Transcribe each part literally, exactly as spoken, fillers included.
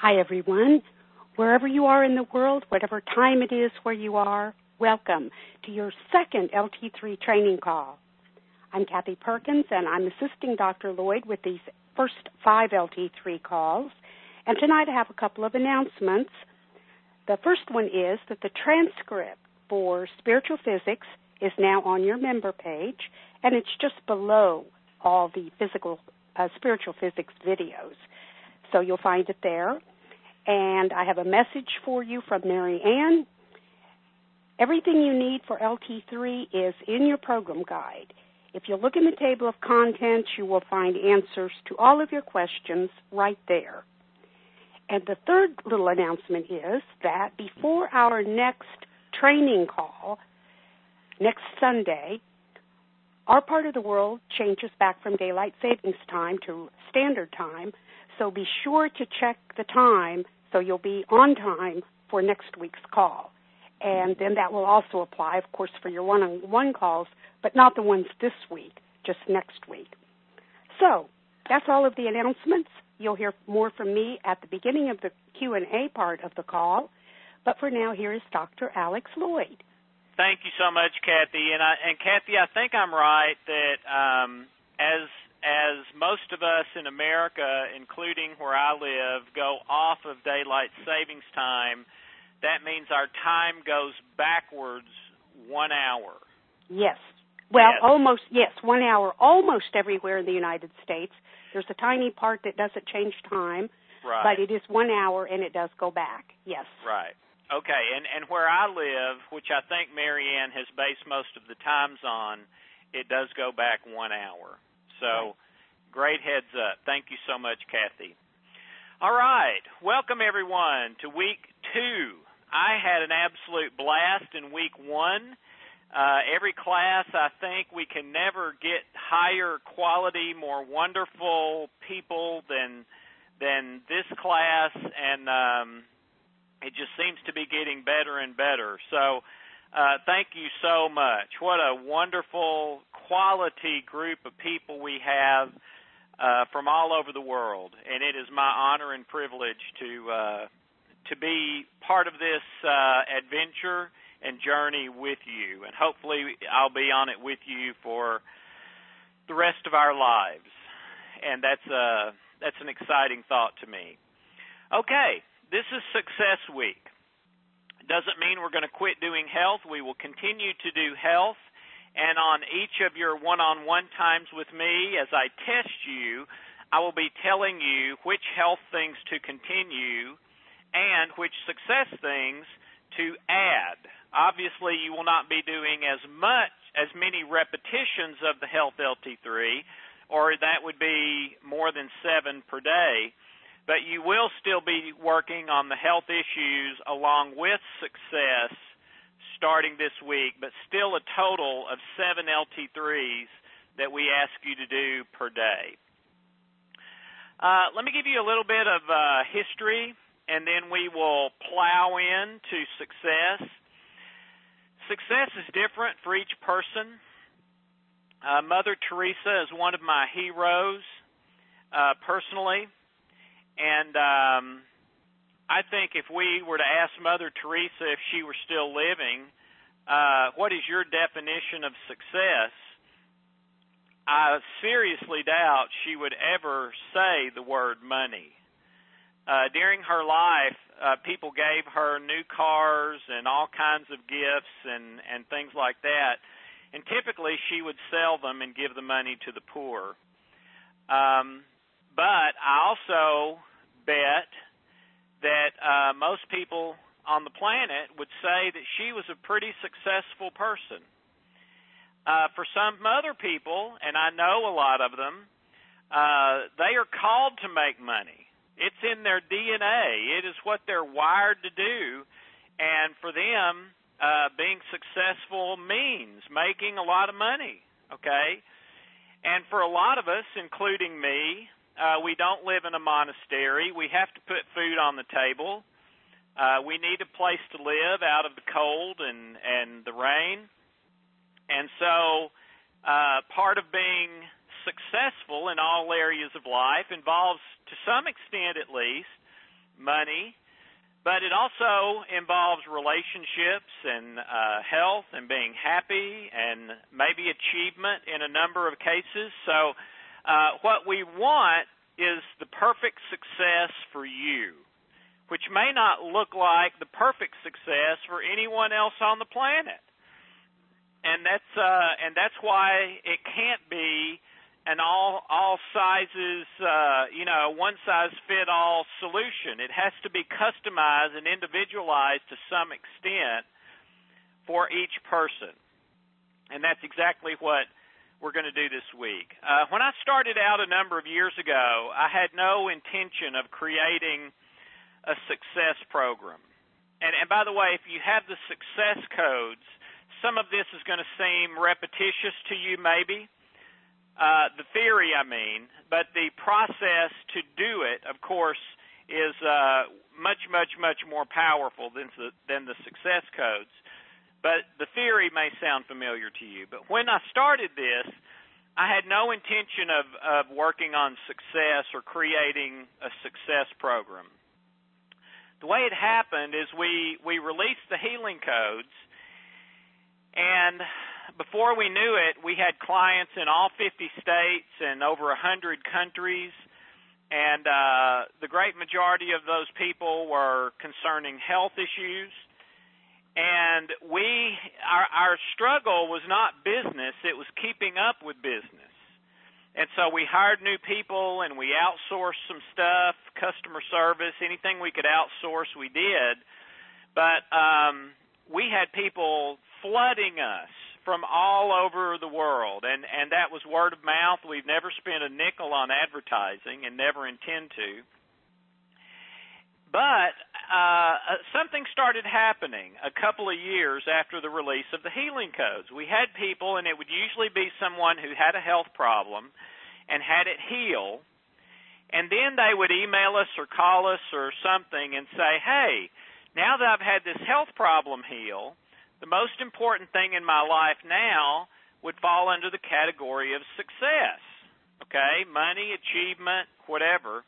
Hi, everyone. Wherever you are in the world, whatever time it is where you are, welcome to your second L T three training call. I'm Kathy Perkins, and I'm assisting Doctor Lloyd with these first five L T three calls. And tonight I have a couple of announcements. The first one is that the transcript for spiritual physics is now on your member page, and it's just below all the physical, uh, spiritual physics videos. So you'll find it there. And I have a message for you from Mary Ann. Everything you need for L T three is in your program guide. If you look in the table of contents, you will find answers to all of your questions right there. And the third little announcement is that before our next training call, next Sunday, our part of the world changes back from daylight savings time to standard time. So be sure to check the time so you'll be on time for next week's call. And then that will also apply, of course, for your one-on-one calls, but not the ones this week, just next week. So that's all of the announcements. You'll hear more from me at the beginning of the Q and A part of the call. But for now, here is Doctor Alex Lloyd. Thank you so much, Kathy. And, I, and Kathy, I think I'm right that um, as as most of us in America, including where I live, go off of daylight savings time, that means our time goes backwards one hour. Yes. Well, yes. almost, yes, one hour almost everywhere in the United States. There's a tiny part that doesn't change time, right. But it is one hour and it does go back, yes. Right. Okay, and, and where I live, which I think Mary Ann has based most of the times on, it does go back one hour. So, great heads up. Thank you so much, Kathy. All right. Welcome, everyone, to week two. I had an absolute blast in week one. Uh, every class, I think we can never get higher quality, more wonderful people than than this class, and um, it just seems to be getting better and better. So, Uh, thank you so much. What a wonderful quality group of people we have uh, from all over the world, and it is my honor and privilege to uh, to be part of this uh, adventure and journey with you, and hopefully I'll be on it with you for the rest of our lives, and that's a that's an exciting thought to me. Okay, this is Success Week. Doesn't mean we're going to quit doing health. We will continue to do health. And on each of your one-on-one times with me, as I test you, I will be telling you which health things to continue and which success things to add. Obviously, you will not be doing as much, as many repetitions of the Health L T three, or that would be more than seven per day. But you will still be working on the health issues along with success starting this week, but still a total of seven L T threes that we ask you to do per day. Uh, let me give you a little bit of uh, history, and then we will plow into success. Success is different for each person. Uh, Mother Teresa is one of my heroes uh, personally. And um, I think if we were to ask Mother Teresa if she were still living, uh, what is your definition of success, I seriously doubt she would ever say the word money. Uh, during her life, uh, people gave her new cars and all kinds of gifts and, and things like that, and typically she would sell them and give the money to the poor. Um But I also bet that uh, most people on the planet would say that she was a pretty successful person. Uh, for some other people, and I know a lot of them, uh, they are called to make money. It's in their D N A. It is what they're wired to do. And for them, uh, being successful means making a lot of money, okay? And for a lot of us, including me, Uh, we don't live in a monastery. We have to put food on the table. Uh, we need a place to live out of the cold and, and the rain. And so uh, part of being successful in all areas of life involves, to some extent at least, money, but it also involves relationships and uh, health and being happy and maybe achievement in a number of cases. So uh, what we want is the perfect success for you, which may not look like the perfect success for anyone else on the planet. And that's uh, and that's why it can't be an all all sizes, uh, you know, one size fit all solution. It has to be customized and individualized to some extent for each person, and that's exactly what we're going to do this week. Uh, when I started out a number of years ago, I had no intention of creating a success program. And, and by the way, if you have the success codes, some of this is going to seem repetitious to you maybe. Uh, the theory, I mean, but the process to do it, of course, is uh, much, much, much more powerful than the, than the success codes. But the theory may sound familiar to you. But when I started this, I had no intention of, of working on success or creating a success program. The way it happened is we, we released the healing codes, and before we knew it, we had clients in all fifty states and over one hundred countries, and uh, the great majority of those people were concerning health issues. And we, our, our struggle was not business, it was keeping up with business. And so we hired new people and we outsourced some stuff, customer service, anything we could outsource we did. But um, we had people flooding us from all over the world, and, and that was word of mouth. We've never spent a nickel on advertising and never intend to. But uh, something started happening a couple of years after the release of the healing codes. We had people, and it would usually be someone who had a health problem and had it heal, and then they would email us or call us or something and say, hey, now that I've had this health problem heal, the most important thing in my life now would fall under the category of success, okay, money, achievement, whatever.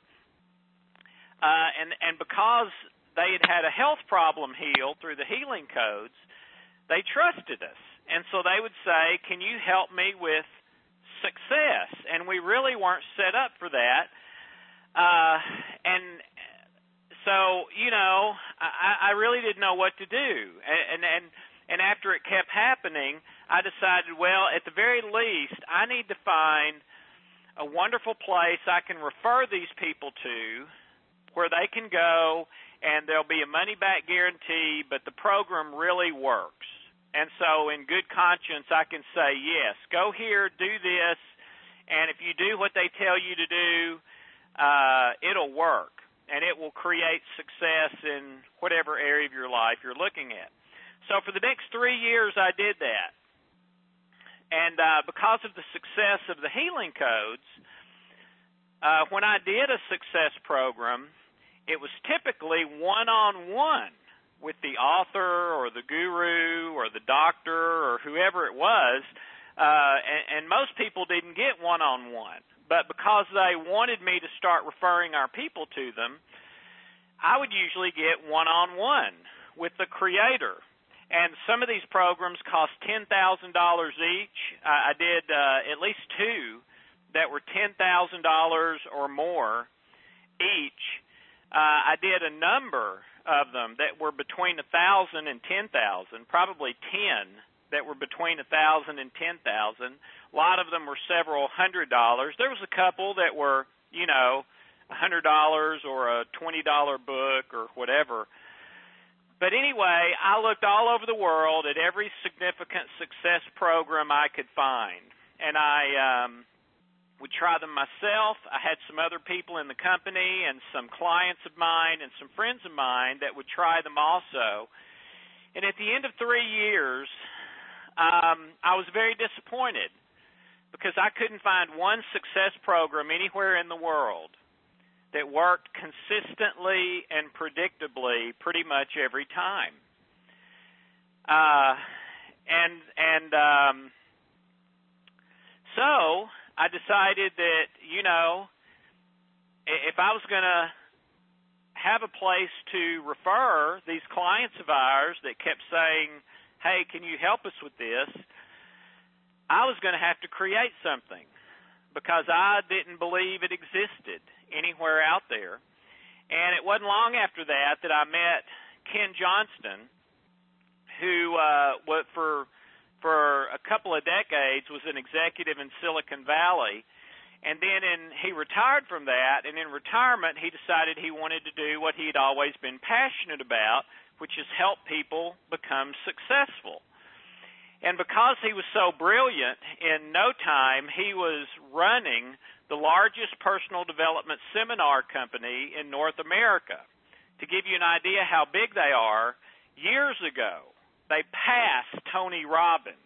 Uh, and, and because they had had a health problem healed through the healing codes, they trusted us. And so they would say, can you help me with success? And we really weren't set up for that. Uh, and so, you know, I, I really didn't know what to do. And, and, and after it kept happening, I decided, well, at the very least, I need to find a wonderful place I can refer these people to where they can go and there'll be a money-back guarantee, but the program really works. And so in good conscience, I can say, yes, go here, do this, and if you do what they tell you to do, uh, it'll work, and it will create success in whatever area of your life you're looking at. So for the next three years, I did that. And uh, because of the success of the healing codes, uh, when I did a success program, it was typically one-on-one with the author or the guru or the doctor or whoever it was, uh, and, and most people didn't get one-on-one. But because they wanted me to start referring our people to them, I would usually get one-on-one with the creator. And some of these programs cost ten thousand dollars each. I, I did uh, at least two that were ten thousand dollars or more each. Uh, I did a number of them that were between one thousand dollars and ten thousand dollars, probably ten that were between one thousand dollars and ten thousand dollars. A lot of them were several hundred dollars. There was a couple that were, you know, one hundred dollars or a twenty dollar book or whatever. But anyway, I looked all over the world at every significant success program I could find, and I um, would try them myself. I had some other people in the company and some clients of mine and some friends of mine that would try them also. And at the end of three years, um, I was very disappointed because I couldn't find one success program anywhere in the world that worked consistently and predictably pretty much every time. Uh, and and um, so I decided that, you know, if I was going to have a place to refer these clients of ours that kept saying, hey, can you help us with this? I was going to have to create something because I didn't believe it existed anywhere out there. And it wasn't long after that that I met Ken Johnston, who uh, was for for a couple of decades was an executive in Silicon Valley. And then in, he retired from that, and in retirement he decided he wanted to do what he had always been passionate about, which is help people become successful. And because he was so brilliant, in no time he was running the largest personal development seminar company in North America. To give you an idea how big they are, years ago they passed Tony Robbins.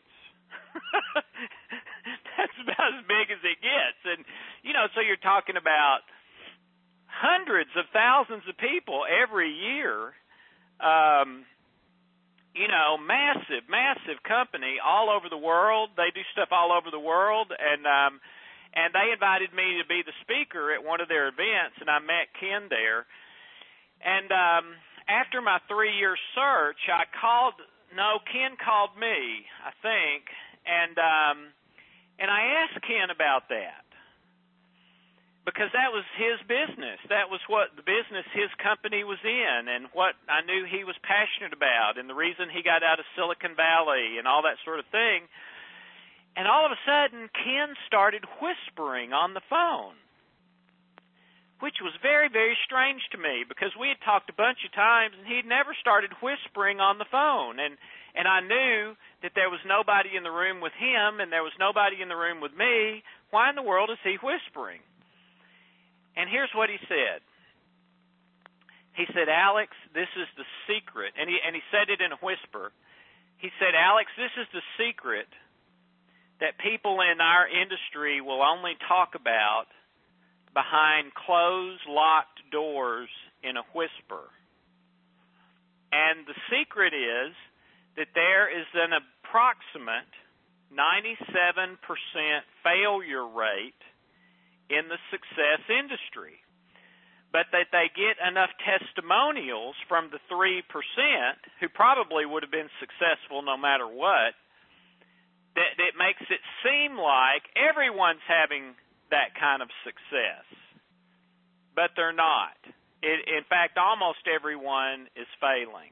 That's about as big as it gets. And, you know, so you're talking about hundreds of thousands of people every year. Um, you know, massive, massive company all over the world. They do stuff all over the world. And um, and they invited me to be the speaker at one of their events, and I met Ken there. And um, after my three-year search, I called, no, Ken called me, I think, and um, and I asked Ken about that because that was his business. That was what the business his company was in and what I knew he was passionate about and the reason he got out of Silicon Valley and all that sort of thing. And all of a sudden, Ken started whispering on the phone, which was very, very strange to me because we had talked a bunch of times and he'd never started whispering on the phone. And and I knew that there was nobody in the room with him and there was nobody in the room with me. Why in the world is he whispering? And here's what he said. He said, Alex, this is the secret. And he, and he said it in a whisper. He said, Alex, this is the secret that people in our industry will only talk about behind closed, locked doors in a whisper. And the secret is that there is an approximate ninety-seven percent failure rate in the success industry, but that they get enough testimonials from the three percent who probably would have been successful no matter what, that it makes it seem like everyone's having that kind of success, but they're not. It, in fact, almost everyone is failing.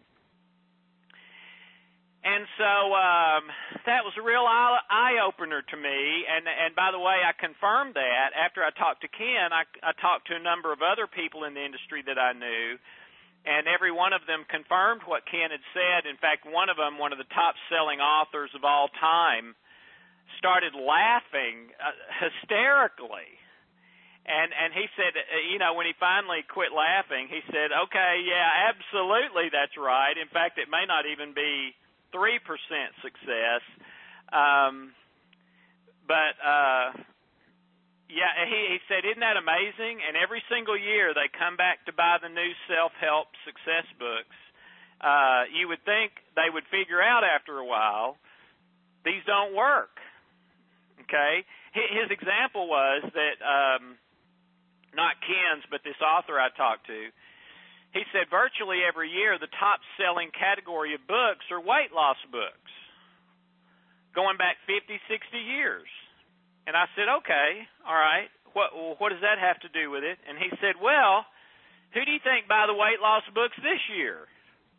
And so um, that was a real eye-opener to me. And, and by the way, I confirmed that. After I talked to Ken, I, I talked to a number of other people in the industry that I knew, and every one of them confirmed what Ken had said. In fact, one of them, one of the top-selling authors of all time, started laughing uh, hysterically. And and he said, uh, you know, when he finally quit laughing, he said, okay, yeah, absolutely, that's right. In fact, it may not even be three percent success. Um, but, uh, yeah, he, he said, isn't that amazing? And every single year they come back to buy the new self-help success books. Uh, you would think they would figure out after a while, these don't work. Okay? His example was that, um, not Ken's, but this author I talked to, he said virtually every year the top-selling category of books are weight loss books, going back fifty, sixty years. And I said, okay, all right, what, what does that have to do with it? And he said, well, who do you think buy the weight loss books this year?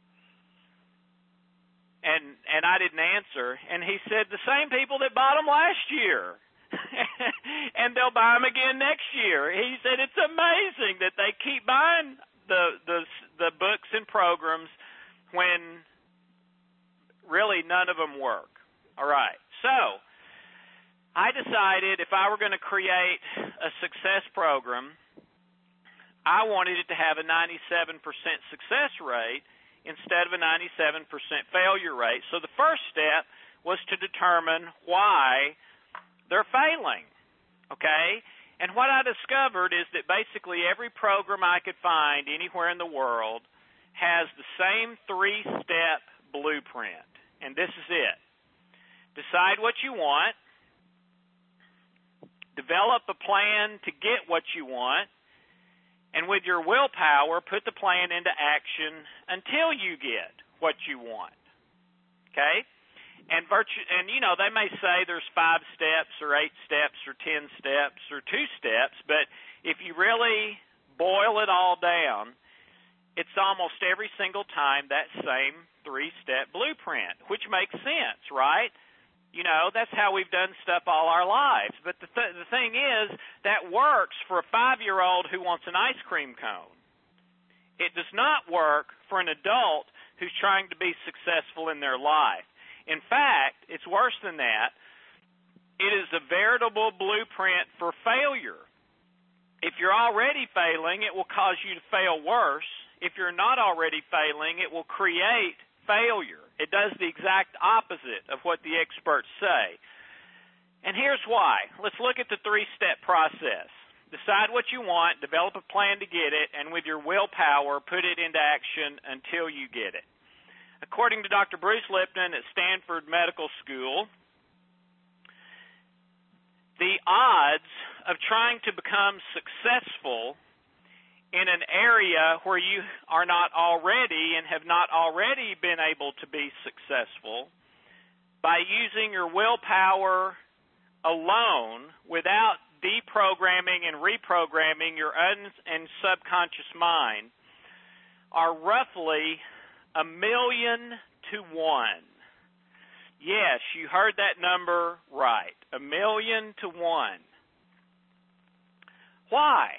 And and I didn't answer. And he said, the same people that bought them last year. And they'll buy them again next year. He said, it's amazing that they keep buying the the the books and programs when really none of them work. All right. So I decided if I were going to create a success program, I wanted it to have a ninety-seven percent success rate instead of a ninety-seven percent failure rate. So the first step was to determine why they're failing. Okay? And what I discovered is that basically every program I could find anywhere in the world has the same three-step blueprint. And this is it. Decide what you want. Develop a plan to get what you want. And and with your willpower, put the plan into action until you get what you want. Okay? And virtu- and you know, they may say there's five steps or eight steps or ten steps or two steps, but if you really boil it all down, it's almost every single time that same three-step blueprint, which makes sense, right? You know, that's how we've done stuff all our lives. But the, th- the thing is, that works for a five-year-old who wants an ice cream cone. It does not work for an adult who's trying to be successful in their life. In fact, it's worse than that. It is a veritable blueprint for failure. If you're already failing, it will cause you to fail worse. If you're not already failing, it will create failure. It does the exact opposite of what the experts say. And here's why. Let's look at the three-step process. Decide what you want, develop a plan to get it, and with your willpower, put it into action until you get it. According to Doctor Bruce Lipton at Stanford Medical School, the odds of trying to become successful in an area where you are not already and have not already been able to be successful by using your willpower alone without deprogramming and reprogramming your un- and subconscious mind are roughly a million to one. Yes, you heard that number right, a million to one. Why?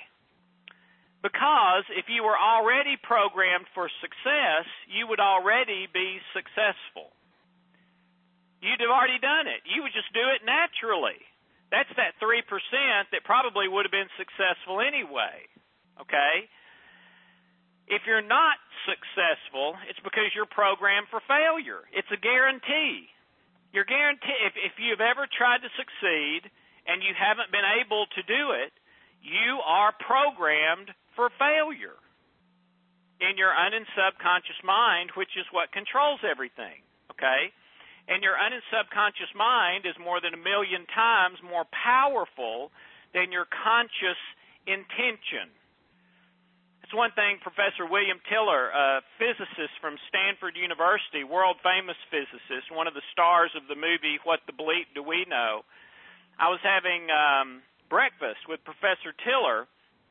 Because if you were already programmed for success, you would already be successful. You'd have already done it. You would just do it naturally. That's that three percent that probably would have been successful anyway. Okay? If you're not successful, it's because you're programmed for failure. It's a guarantee. You're guaranteed. If, if you've ever tried to succeed and you haven't been able to do it, you are programmed for failure in your un- and subconscious mind, which is what controls everything, okay? And your un- and subconscious mind is more than a million times more powerful than your conscious intention. It's one thing Professor William Tiller, a physicist from Stanford University, world-famous physicist, one of the stars of the movie What the Bleep Do We Know. I was having um, breakfast with Professor Tiller,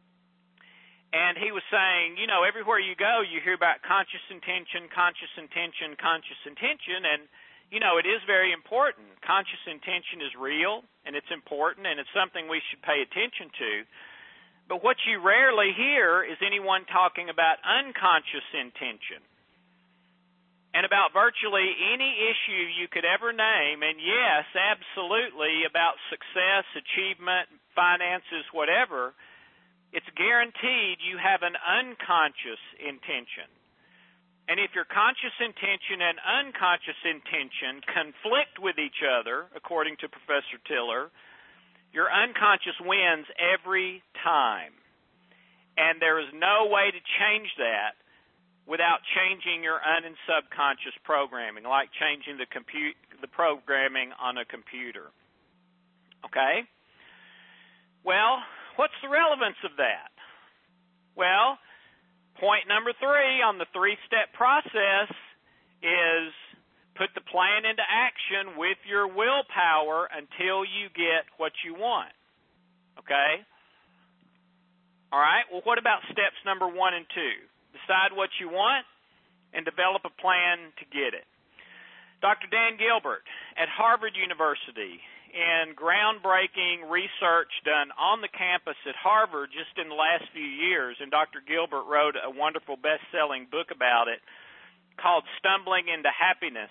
and he was saying, you know, everywhere you go, you hear about conscious intention, conscious intention, conscious intention, and, you know, it is very important. Conscious intention is real, and it's important, and it's something we should pay attention to. But what you rarely hear is anyone talking about unconscious intention and about virtually any issue you could ever name, and yes, absolutely, about success, achievement, finances, whatever. It's guaranteed you have an unconscious intention. And if your conscious intention and unconscious intention conflict with each other, according to Professor Tiller, your unconscious wins every time. And there is no way to change that without changing your un- and subconscious programming, like changing the compu- the programming on a computer. Okay? Well, what's the relevance of that? Well, point number three on the three-step process is put the plan into action with your willpower until you get what you want. Okay? All right? Well, what about steps number one and two? Decide what you want and develop a plan to get it. Doctor Dan Gilbert at Harvard University, in groundbreaking research done on the campus at Harvard just in the last few years, and Doctor Gilbert wrote a wonderful best-selling book about it called Stumbling into Happiness.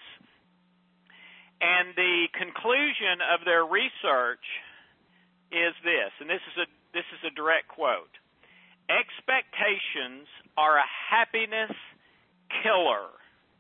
And the conclusion of their research is this, and this is a this is a direct quote: expectations are a happiness killer.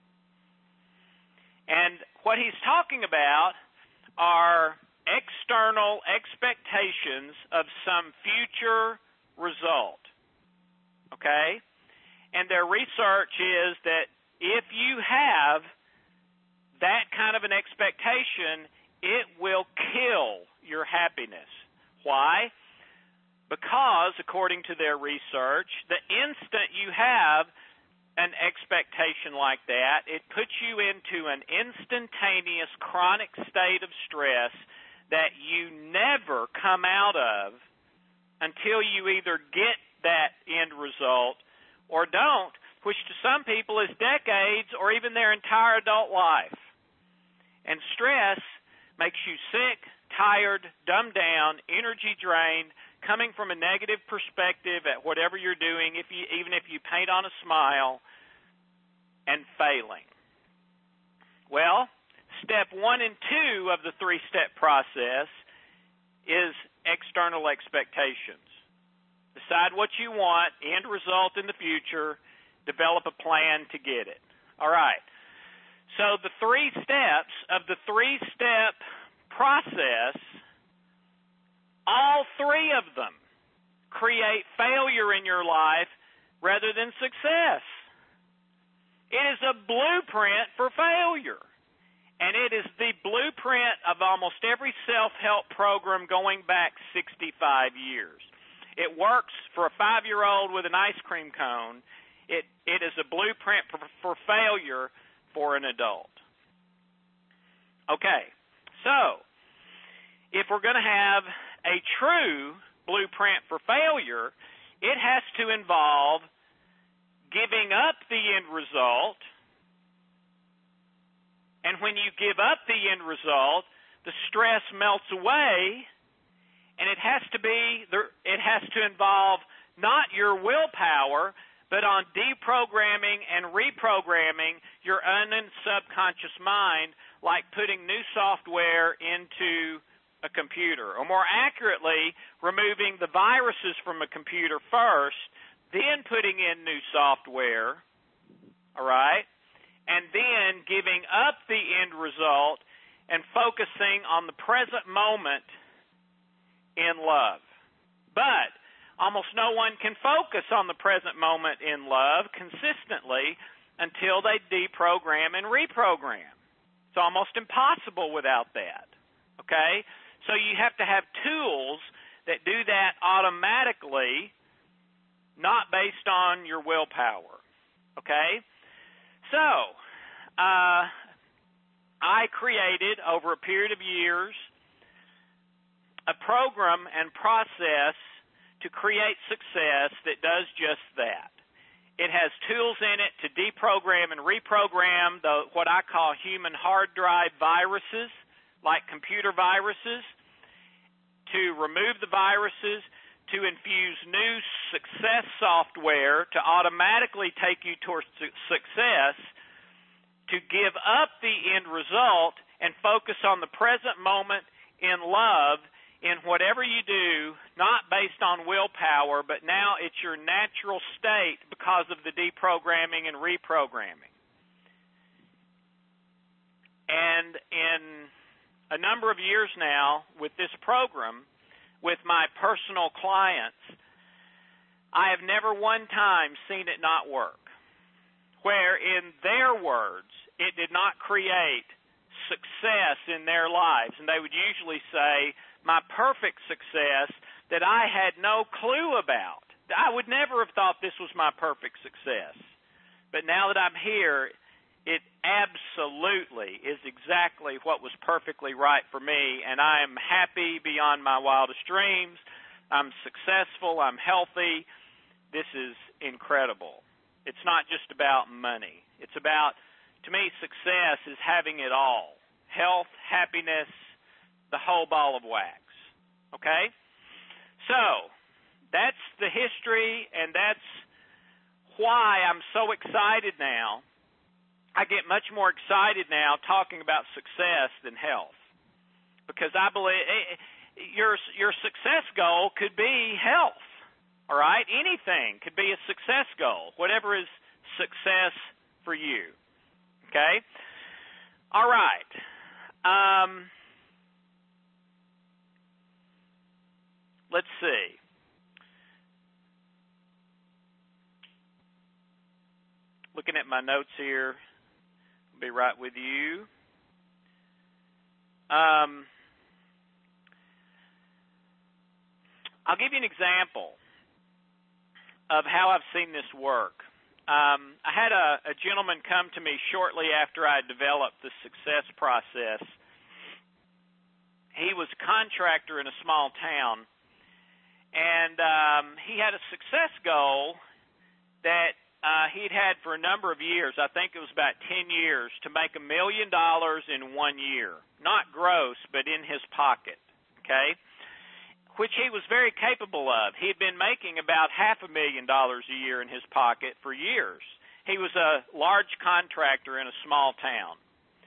And what he's talking about are external expectations of some future result. Okay? And their research is that if you have that kind of an expectation, it will kill your happiness. Why? because, according to their research, the instant you have an expectation like that, it puts you into an instantaneous chronic state of stress that you never come out of until you either get that end result or don't, which to some people is decades or even their entire adult life. And stress makes you sick, tired, dumbed down, energy drained, coming from a negative perspective at whatever you're doing, if you, even if you paint on a smile, and failing. Well, step one and two of the three-step process is external expectations. Decide what you want, end result in the future, develop a plan to get it. All right. So the three steps of the three-step process, all three of them create failure in your life rather than success. It is a blueprint for failure. And it is the blueprint of almost every self-help program going back sixty-five years. It works for a five-year-old with an ice cream cone. It it is a blueprint for, for failure for an adult. Okay, so if we're going to have a true blueprint for failure, it has to involve giving up the end result. And when you give up the end result, the stress melts away, and it has to be it has to involve not your willpower, but on deprogramming and reprogramming your un- and subconscious mind, like putting new software into a computer, or more accurately, removing the viruses from a computer first, then putting in new software, all right, and then giving up the end result and focusing on the present moment in love. But almost no one can focus on the present moment in love consistently until they deprogram and reprogram. It's almost impossible without that, okay? So you have to have tools that do that automatically, not based on your willpower, okay? So, uh, I created, over a period of years, a program and process to create success that does just that. It has tools in it to deprogram and reprogram the what I call human hard drive viruses, like computer viruses, to remove the viruses, to infuse new success software to automatically take you towards success, to give up the end result and focus on the present moment in love in whatever you do, not based on willpower, but now it's your natural state because of the deprogramming and reprogramming. And in a number of years now with this program, with my personal clients, I have never one time seen it not work, where in their words, it did not create success in their lives. And they would usually say, my perfect success that I had no clue about. I would never have thought this was my perfect success. But now that I'm here, it absolutely is exactly what was perfectly right for me, and I am happy beyond my wildest dreams. I'm successful. I'm healthy. This is incredible. It's not just about money. It's about, to me, success is having it all. Health, happiness, the whole ball of wax. Okay? So, that's the history, and that's why I'm so excited now. I get much more excited now talking about success than health, because I believe your your success goal could be health, all right? Anything could be a success goal, whatever is success for you, okay? All right. Um, let's see. Looking at my notes here. I'll be right with you. Um, I'll give you an example of how I've seen this work. Um, I had a, a gentleman come to me shortly after I developed the success process. He was a contractor in a small town, and um, he had a success goal that uh, he'd had for a number of years. I think it was about ten years, to make a million dollars in one year. Not gross, but in his pocket, okay? Which he was very capable of. He had been making about half a million dollars a year in his pocket for years. He was a large contractor in a small town.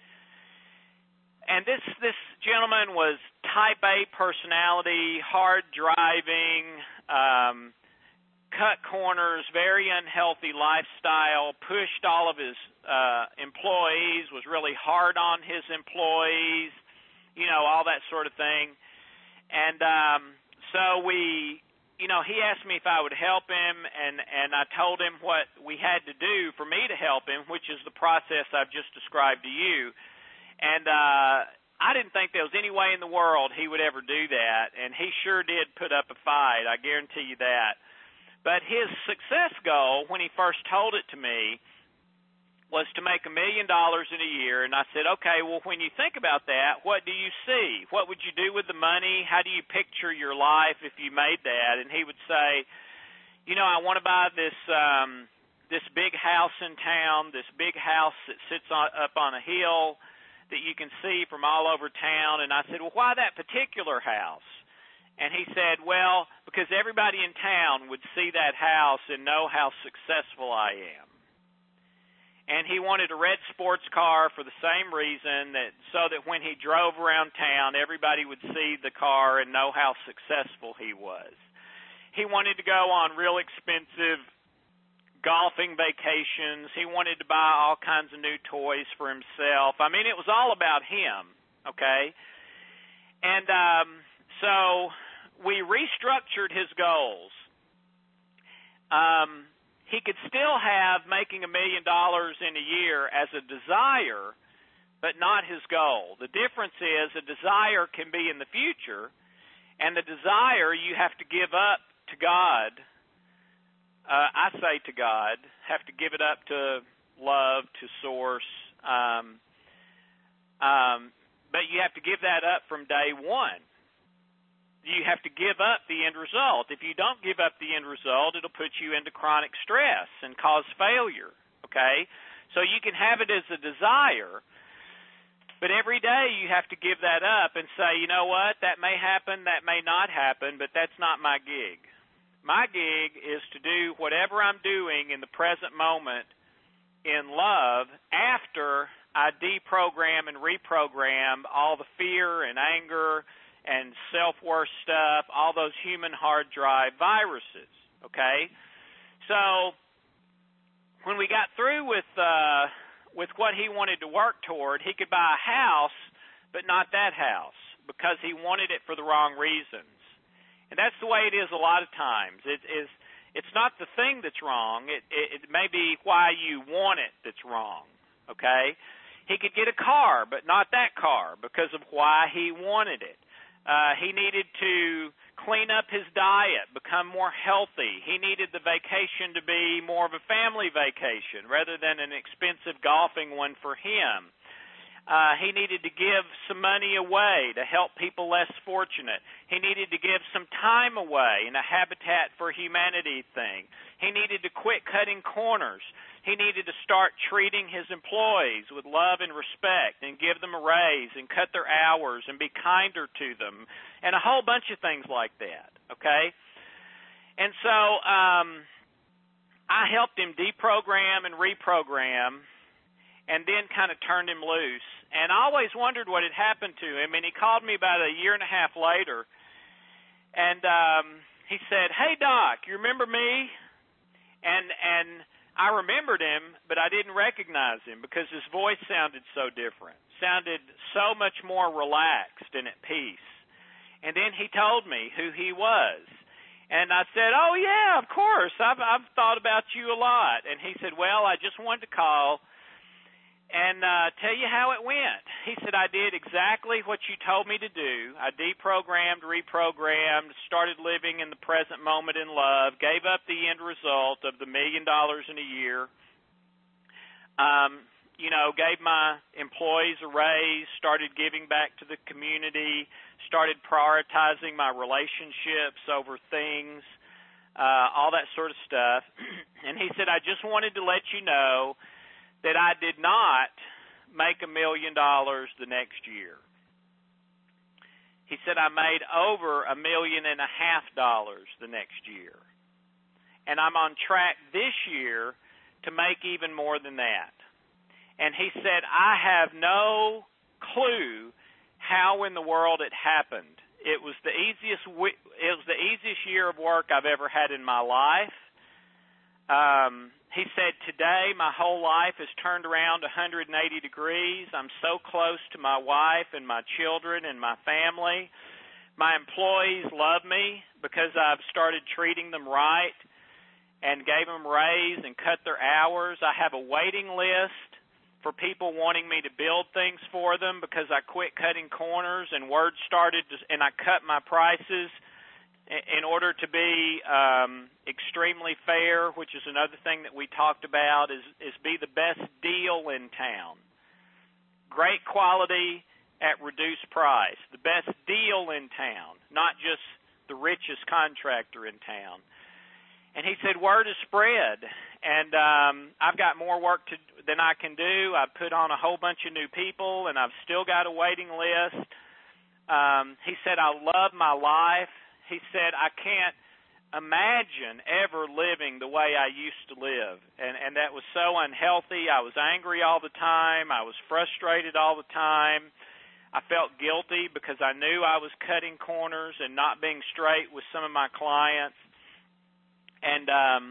And this this gentleman was type A personality, hard driving, um, cut corners, very unhealthy lifestyle, pushed all of his uh, employees, was really hard on his employees, you know, all that sort of thing. And um, so we, you know, he asked me if I would help him, and, and I told him what we had to do for me to help him, which is the process I've just described to you. And uh, I didn't think there was any way in the world he would ever do that, and he sure did put up a fight, I guarantee you that. But his success goal, when he first told it to me, was to make a million dollars in a year. And I said, okay, well, when you think about that, what do you see? What would you do with the money? How do you picture your life if you made that? And he would say, you know, I want to buy this um, this big house in town, this big house that sits on, up on a hill that you can see from all over town. And I said, well, why that particular house? And he said, well, because everybody in town would see that house and know how successful I am. And he wanted a red sports car for the same reason, that so that when he drove around town, everybody would see the car and know how successful he was. He wanted to go on real expensive golfing vacations. He wanted to buy all kinds of new toys for himself. I mean, it was all about him, okay? And um, so we restructured his goals. Um He could still have making a million dollars in a year as a desire, but not his goal. The difference is a desire can be in the future, and the desire you have to give up to God. Uh, I say to God, have to give it up to love, to source. Um, um, but you have to give that up from day one. You have to give up the end result. If you don't give up the end result, it'll put you into chronic stress and cause failure, okay? So you can have it as a desire, but every day you have to give that up and say, you know what, that may happen, that may not happen, but that's not my gig. My gig is to do whatever I'm doing in the present moment in love after I deprogram and reprogram all the fear and anger and self-worth stuff, all those human hard drive viruses, okay? So when we got through with uh, with what he wanted to work toward, he could buy a house, but not that house, because he wanted it for the wrong reasons. And that's the way it is a lot of times. It is, it's not the thing that's wrong. It, it, it may be why you want it that's wrong, okay? He could get a car, but not that car, because of why he wanted it. Uh, he needed to clean up his diet, become more healthy. He needed the vacation to be more of a family vacation rather than an expensive golfing one for him. Uh, he needed to give some money away to help people less fortunate. He needed to give some time away in a Habitat for Humanity thing. He needed to quit cutting corners. He needed to start treating his employees with love and respect and give them a raise and cut their hours and be kinder to them, and a whole bunch of things like that, okay? And so um, I helped him deprogram and reprogram and then kind of turned him loose. And I always wondered what had happened to him, and he called me about a year and a half later, and um, he said, hey, Doc, you remember me? And and I remembered him, but I didn't recognize him because his voice sounded so different, sounded so much more relaxed and at peace. And then he told me who he was. And I said, oh, yeah, of course, I've, I've thought about you a lot. And he said, well, I just wanted to call and uh, tell you how it went. He said, I did exactly what you told me to do. I deprogrammed, reprogrammed, started living in the present moment in love, gave up the end result of the million dollars in a year, um, you know, gave my employees a raise, started giving back to the community, started prioritizing my relationships over things, uh, all that sort of stuff. And he said, I just wanted to let you know that I did not make a million dollars the next year. He said, I made over a million and a half dollars the next year. And I'm on track this year to make even more than that. And he said, I have no clue how in the world it happened. It was the easiest it was the easiest year of work I've ever had in my life. Um, he said, today my whole life has turned around one hundred eighty degrees. I'm so close to my wife and my children and my family. My employees love me because I've started treating them right and gave them a raise and cut their hours. I have a waiting list for people wanting me to build things for them because I quit cutting corners and word started to, and I cut my prices in order to be um, extremely fair, which is another thing that we talked about, is, is be the best deal in town. Great quality at reduced price. The best deal in town, not just the richest contractor in town. And he said, word is spread, and um, I've got more work to, than I can do. I've put on a whole bunch of new people, and I've still got a waiting list. Um, he said, I love my life. He said, I can't imagine ever living the way I used to live, and, and that was so unhealthy. I was angry all the time. I was frustrated all the time. I felt guilty because I knew I was cutting corners and not being straight with some of my clients. And um,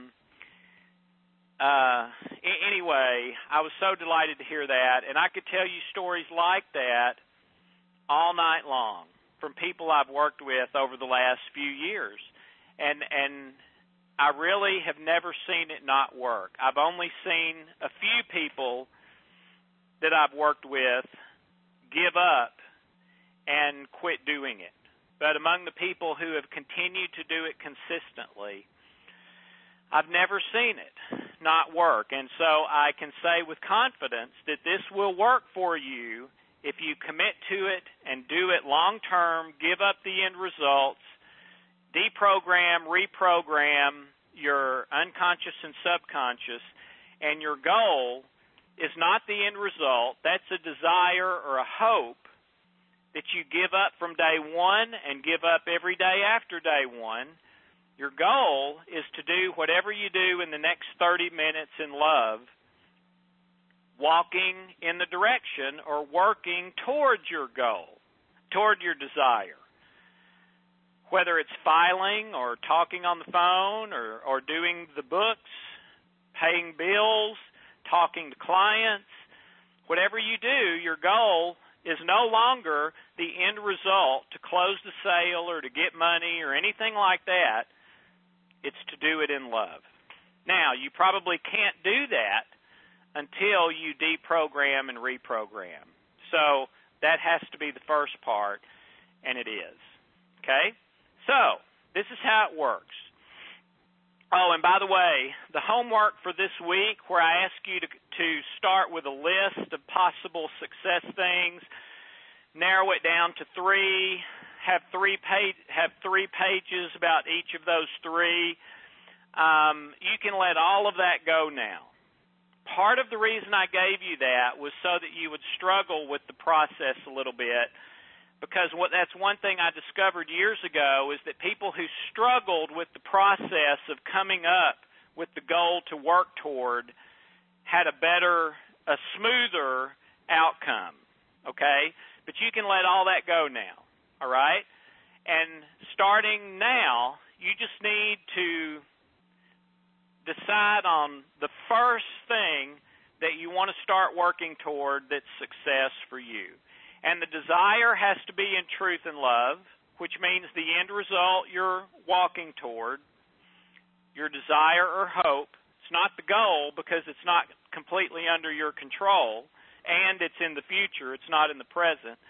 uh, anyway, I was so delighted to hear that. And I could tell you stories like that all night long from people I've worked with over the last few years. And and I really have never seen it not work. I've only seen a few people that I've worked with give up and quit doing it. But among the people who have continued to do it consistently, I've never seen it not work. And so I can say with confidence that this will work for you if you commit to it and do it long term, give up the end results, deprogram, reprogram your unconscious and subconscious, and your goal is not the end result. That's a desire or a hope that you give up from day one and give up every day after day one. Your goal is to do whatever you do in the next thirty minutes in love, walking in the direction or working towards your goal, toward your desire. Whether it's filing or talking on the phone or, or doing the books, paying bills, talking to clients, whatever you do, your goal is no longer the end result to close the sale or to get money or anything like that. It's to do it in love. Now, you probably can't do that until you deprogram and reprogram. So that has to be the first part, and it is. Okay? So this is how it works. Oh, and by the way, the homework for this week, where I ask you to, to start with a list of possible success things, narrow it down to three, have three page, have three pages about each of those three. Um, you can let all of that go now. Part of the reason I gave you that was so that you would struggle with the process a little bit, because what that's one thing I discovered years ago is that people who struggled with the process of coming up with the goal to work toward had a better, a smoother outcome, okay? But you can let all that go now. All right? And starting now, you just need to decide on the first thing that you want to start working toward that's success for you. And the desire has to be in truth and love, which means the end result you're walking toward, your desire or hope. It's not the goal because it's not completely under your control. and it's in the future. It's not in the present.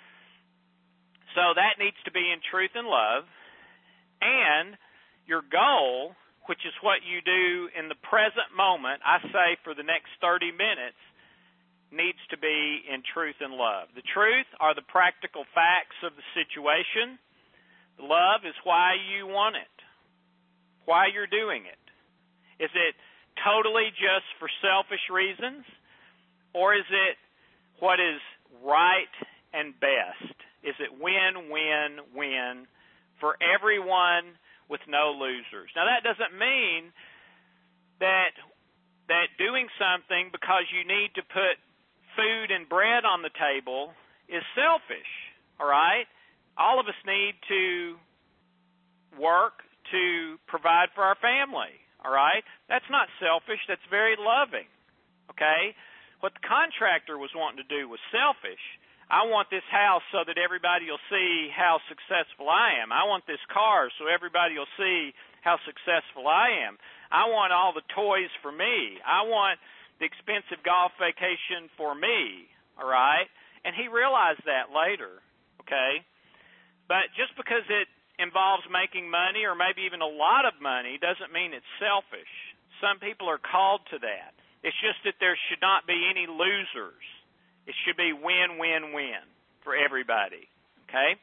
So that needs to be in truth and love. And your goal, which is what you do in the present moment, I say for the next thirty minutes, needs to be in truth and love. The truth are the practical facts of the situation. The love is why you want it, why you're doing it. Is it totally just for selfish reasons, or is it what is right and best? Is it win, win, win for everyone with no losers? Now, that doesn't mean that that doing something because you need to put food and bread on the table is selfish, all right? All of us need to work to provide for our family, all right? That's not selfish. That's very loving, okay? What the contractor was wanting to do was selfish. I want this house so that everybody will see how successful I am. I want this car so everybody will see how successful I am. I want all the toys for me. I want the expensive golf vacation for me, all right? And he realized that later, okay? But just because it involves making money or maybe even a lot of money doesn't mean it's selfish. Some people are called to that. It's just that there should not be any losers. It should be win, win, win for everybody, okay?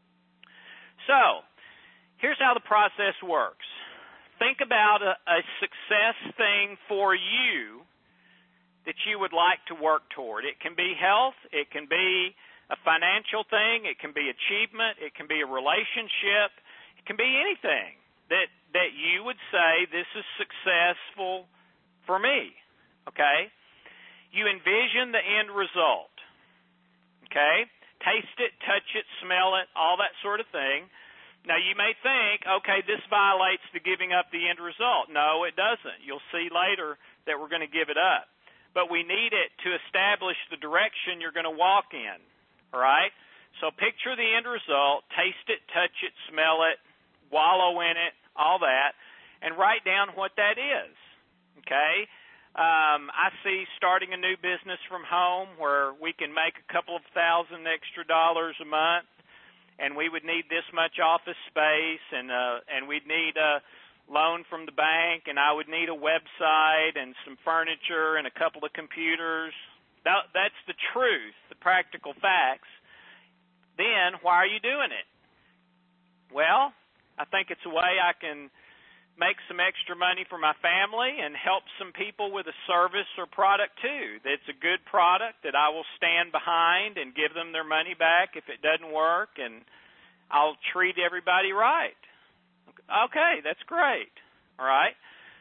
So, here's how the process works. Think about a, a success thing for you that you would like to work toward. It can be health. It can be a financial thing. It can be achievement. It can be a relationship. It can be anything that, that you would say this is successful for me, okay? You envision the end result, okay? Taste it, touch it, smell it, all that sort of thing. Now, you may think, okay, this violates the giving up the end result. No, it doesn't. You'll see later that we're going to give it up. But we need it to establish the direction you're going to walk in, all right? So picture the end result, taste it, touch it, smell it, wallow in it, all that, and write down what that is, okay? Um, I see starting a new business from home where we can make a couple of thousand extra dollars a month, and we would need this much office space, and uh, and we'd need a loan from the bank, and I would need a website and some furniture and a couple of computers. That, that's the truth, the practical facts. Then why are you doing it? Well, I think it's a way I can make some extra money for my family and help some people with a service or product too. That's a good product that I will stand behind and give them their money back if it doesn't work, and I'll treat everybody right. Okay, that's great. All right.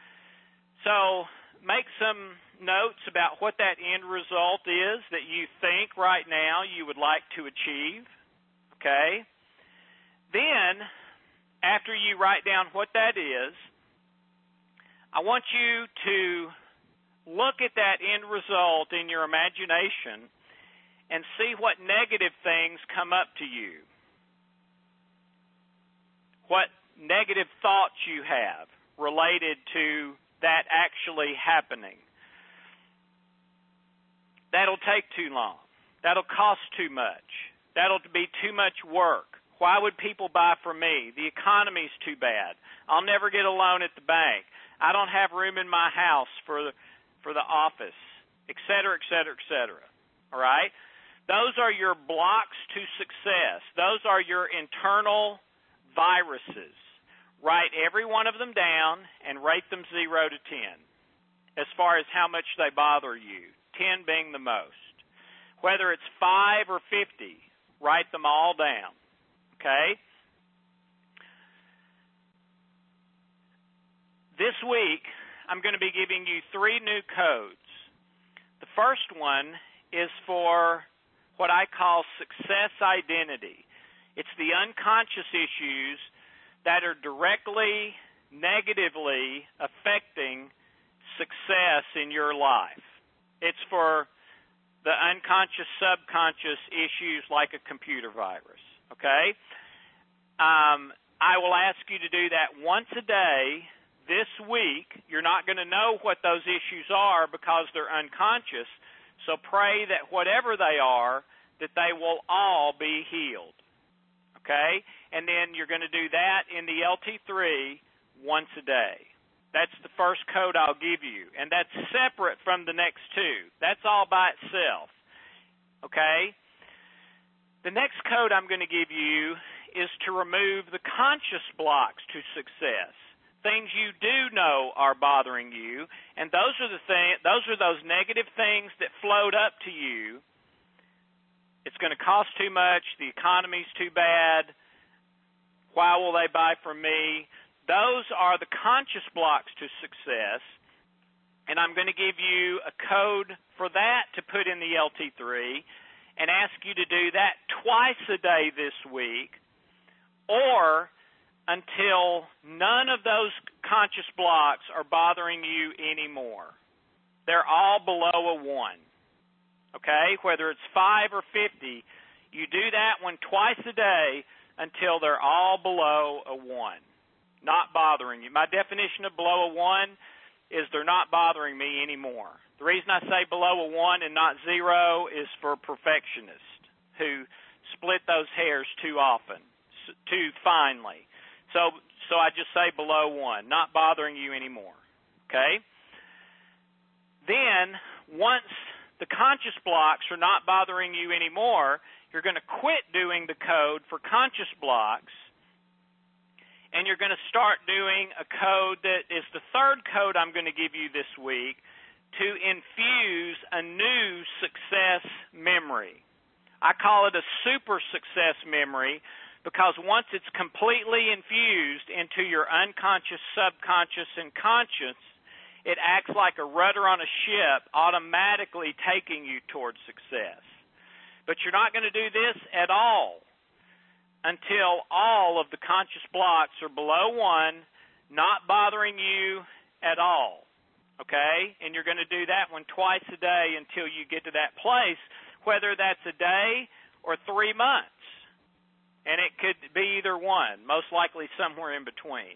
So make some notes about what that end result is that you think right now you would like to achieve. Okay. Then, after you write down what that is, I want you to look at that end result in your imagination and see what negative things come up to you. What negative thoughts you have related to that actually happening. That'll take too long. That'll cost too much. That'll be too much work. Why would people buy from me? The economy's too bad. I'll never get a loan at the bank. I don't have room in my house for the, for the office, et cetera, et cetera, et cetera. All right? Those are your blocks to success. Those are your internal viruses. Write every one of them down and rate them zero to ten as far as how much they bother you, ten being the most. Whether it's five or fifty, write them all down. Okay? This week, I'm going to be giving you three new codes. The first one is for what I call success identity. It's the unconscious issues that are directly, negatively affecting success in your life. It's for the unconscious, subconscious issues like a computer virus. Okay? Um, I will ask you to do that once a day this week. You're not going to know what those issues are because they're unconscious. So pray that whatever they are, that they will all be healed. Okay? And then you're going to do that in the L T three once a day. That's the first code I'll give you. And that's separate from the next two. That's all by itself. Okay? The next code I'm going to give you is to remove the conscious blocks to success. Things you do know are bothering you, and those are the thing, those are those negative things that float up to you. It's going to cost too much, the economy's too bad, why will they buy from me? Those are the conscious blocks to success, and I'm going to give you a code for that to put in the L T three and ask you to do that twice a day this week, or until none of those conscious blocks are bothering you anymore. They're all below a one. Okay? Whether it's five or fifty, you do that one twice a day until they're all below a one. Not bothering you. My definition of below a one is they're not bothering me anymore. The reason I say below a one and not zero is for perfectionists who split those hairs too often, too finely. So so I just say below one, not bothering you anymore. Okay? Then, once the conscious blocks are not bothering you anymore, you're going to quit doing the code for conscious blocks, and you're going to start doing a code that is the third code I'm going to give you this week to infuse a new success memory. I call it a super success memory because once it's completely infused into your unconscious, subconscious, and conscious, it acts like a rudder on a ship, automatically taking you towards success. But you're not going to do this at all until all of the conscious blocks are below one, not bothering you at all. Okay? And you're going to do that one twice a day until you get to that place, whether that's a day or three months. And it could be either one, most likely somewhere in between.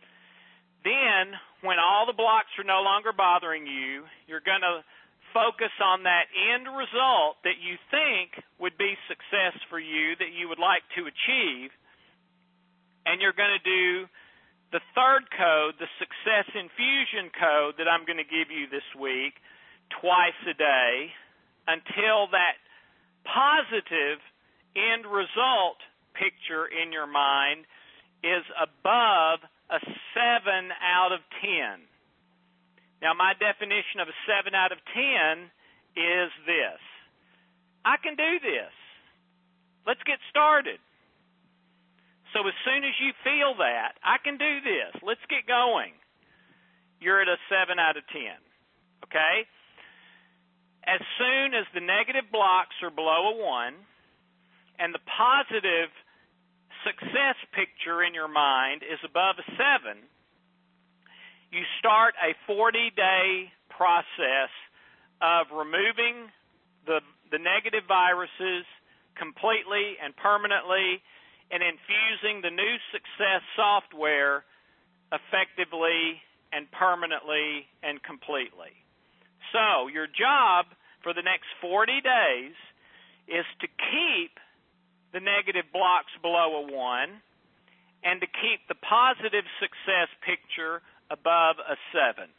Then, when all the blocks are no longer bothering you, you're going to focus on that end result that you think would be success for you, that you would like to achieve, and you're going to do the third code, the success infusion code that I'm going to give you this week, twice a day, until that positive end result picture in your mind is above a seven out of ten. Now, my definition of a seven out of ten is this. I can do this. Let's get started. So as soon as you feel that, I can do this, let's get going, you're at a seven out of ten. Okay? As soon as the negative blocks are below a one and the positive success picture in your mind is above a seven, you start a forty-day process of removing the, the negative viruses completely and permanently and infusing the new success software effectively and permanently and completely. So your job for the next forty days is to keep the negative blocks below a one and to keep the positive success picture above a seven.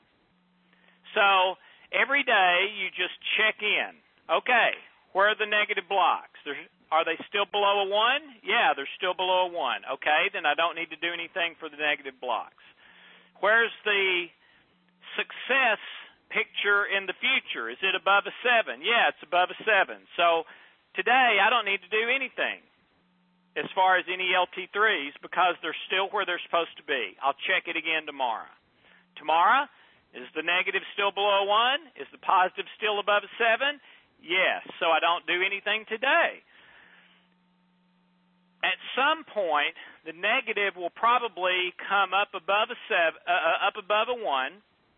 So every day you just check in. Okay, where are the negative blocks? There's, are they still below a one? Yeah, they're still below a one. Okay, then I don't need to do anything for the negative blocks. Where's the success picture in the future? Is it above a seven? Yeah, it's above a seven. So today I don't need to do anything as far as any L T threes because they're still where they're supposed to be. I'll check it again tomorrow. Tomorrow, is the negative still below one? Is the positive still above a seven? Yes, so I don't do anything today. At some point, the negative will probably come up above a seven, uh, up above a one,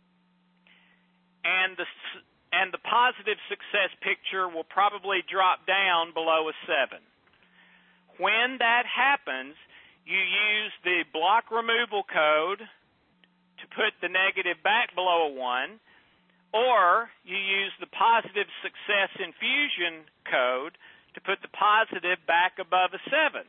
and the and the positive success picture will probably drop down below a seven. When that happens, you use the block removal code to put the negative back below a one, or you use the positive success infusion code to put the positive back above a seven.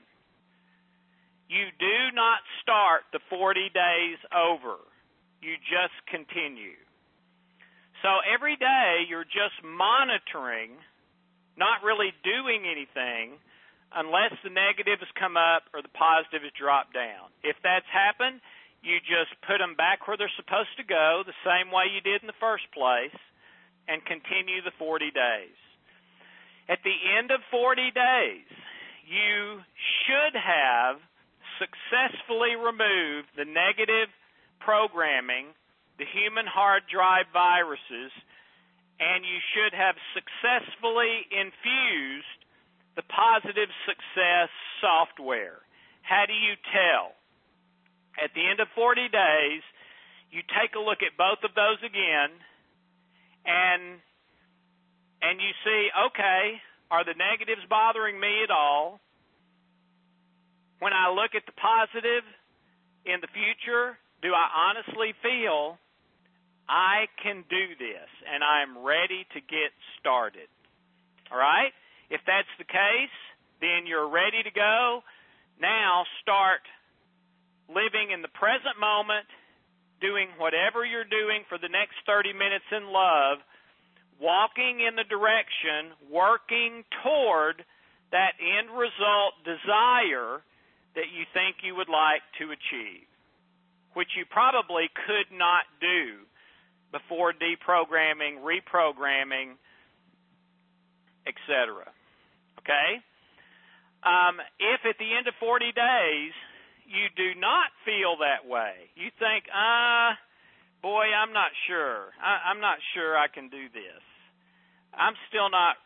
You do not start the forty days over. You just continue. So every day you're just monitoring, not really doing anything, unless the negative has come up or the positive has dropped down. If that's happened, you just put them back where they're supposed to go, the same way you did in the first place, and continue the forty days. At the end of forty days, you should have successfully removed the negative programming, the human hard drive viruses, and you should have successfully infused the positive success software. How do you tell? At the end of forty days, you take a look at both of those again, and and you see, okay, are the negatives bothering me at all? When I look at the positive in the future, do I honestly feel I can do this and I'm ready to get started? All right? If that's the case, then you're ready to go. Now start living in the present moment, doing whatever you're doing for the next thirty minutes in love, walking in the direction, working toward that end result desire that you think you would like to achieve, which you probably could not do before deprogramming, reprogramming, et cetera. Okay? Um, if at the end of forty days you do not feel that way, you think, ah, uh, boy, I'm not sure. I, I'm not sure I can do this. I'm still not,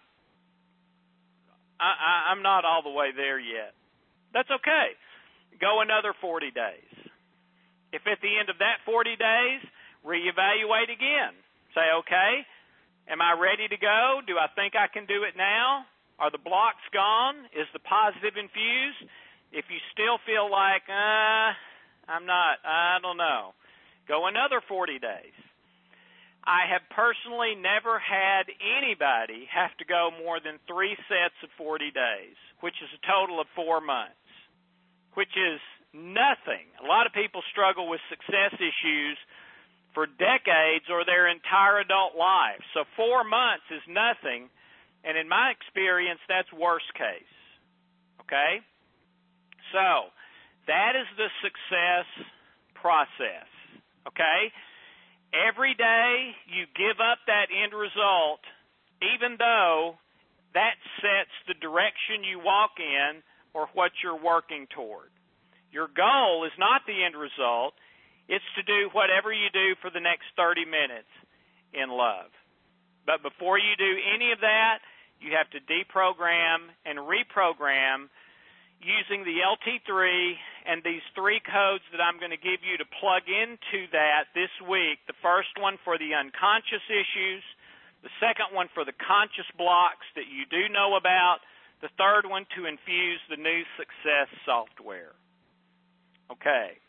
I, I, I'm not all the way there yet. That's okay. Go another forty days. If at the end of that forty days, reevaluate again. Say, okay, am I ready to go? Do I think I can do it now? Are the blocks gone? Is the positive infused? If you still feel like, uh, I'm not, I don't know, go another forty days. I have personally never had anybody have to go more than three sets of forty days, which is a total of four months, which is nothing. A lot of people struggle with success issues for decades or their entire adult life. So four months is nothing, and in my experience, that's worst case. Okay? So that is the success process. Okay? Every day you give up that end result, even though that sets the direction you walk in or what you're working toward. Your goal is not the end result. It's to do whatever you do for the next thirty minutes in love. But before you do any of that, you have to deprogram and reprogram using the L T three and these three codes that I'm going to give you to plug into that this week. The first one for the unconscious issues, the second one for the conscious blocks that you do know about, the third one to infuse the new success software. Okay.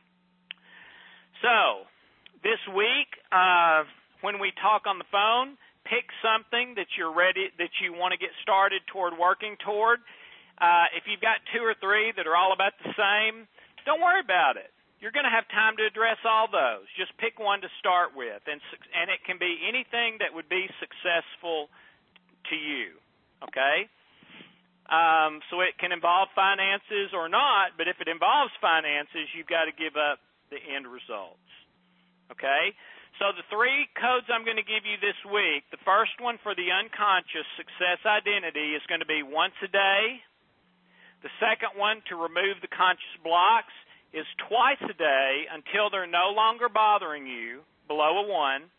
So, this week, uh, when we talk on the phone, pick something that you're ready, that you want to get started toward working toward. Uh, if you've got two or three that are all about the same, don't worry about it. You're going to have time to address all those. Just pick one to start with, and and it can be anything that would be successful to you, okay? Um, so it can involve finances or not, but if it involves finances, you've got to give up the end results, okay? So the three codes I'm going to give you this week, the first one for the unconscious success identity is going to be once a day. The second one, to remove the conscious blocks, is twice a day until they're no longer bothering you, below a one.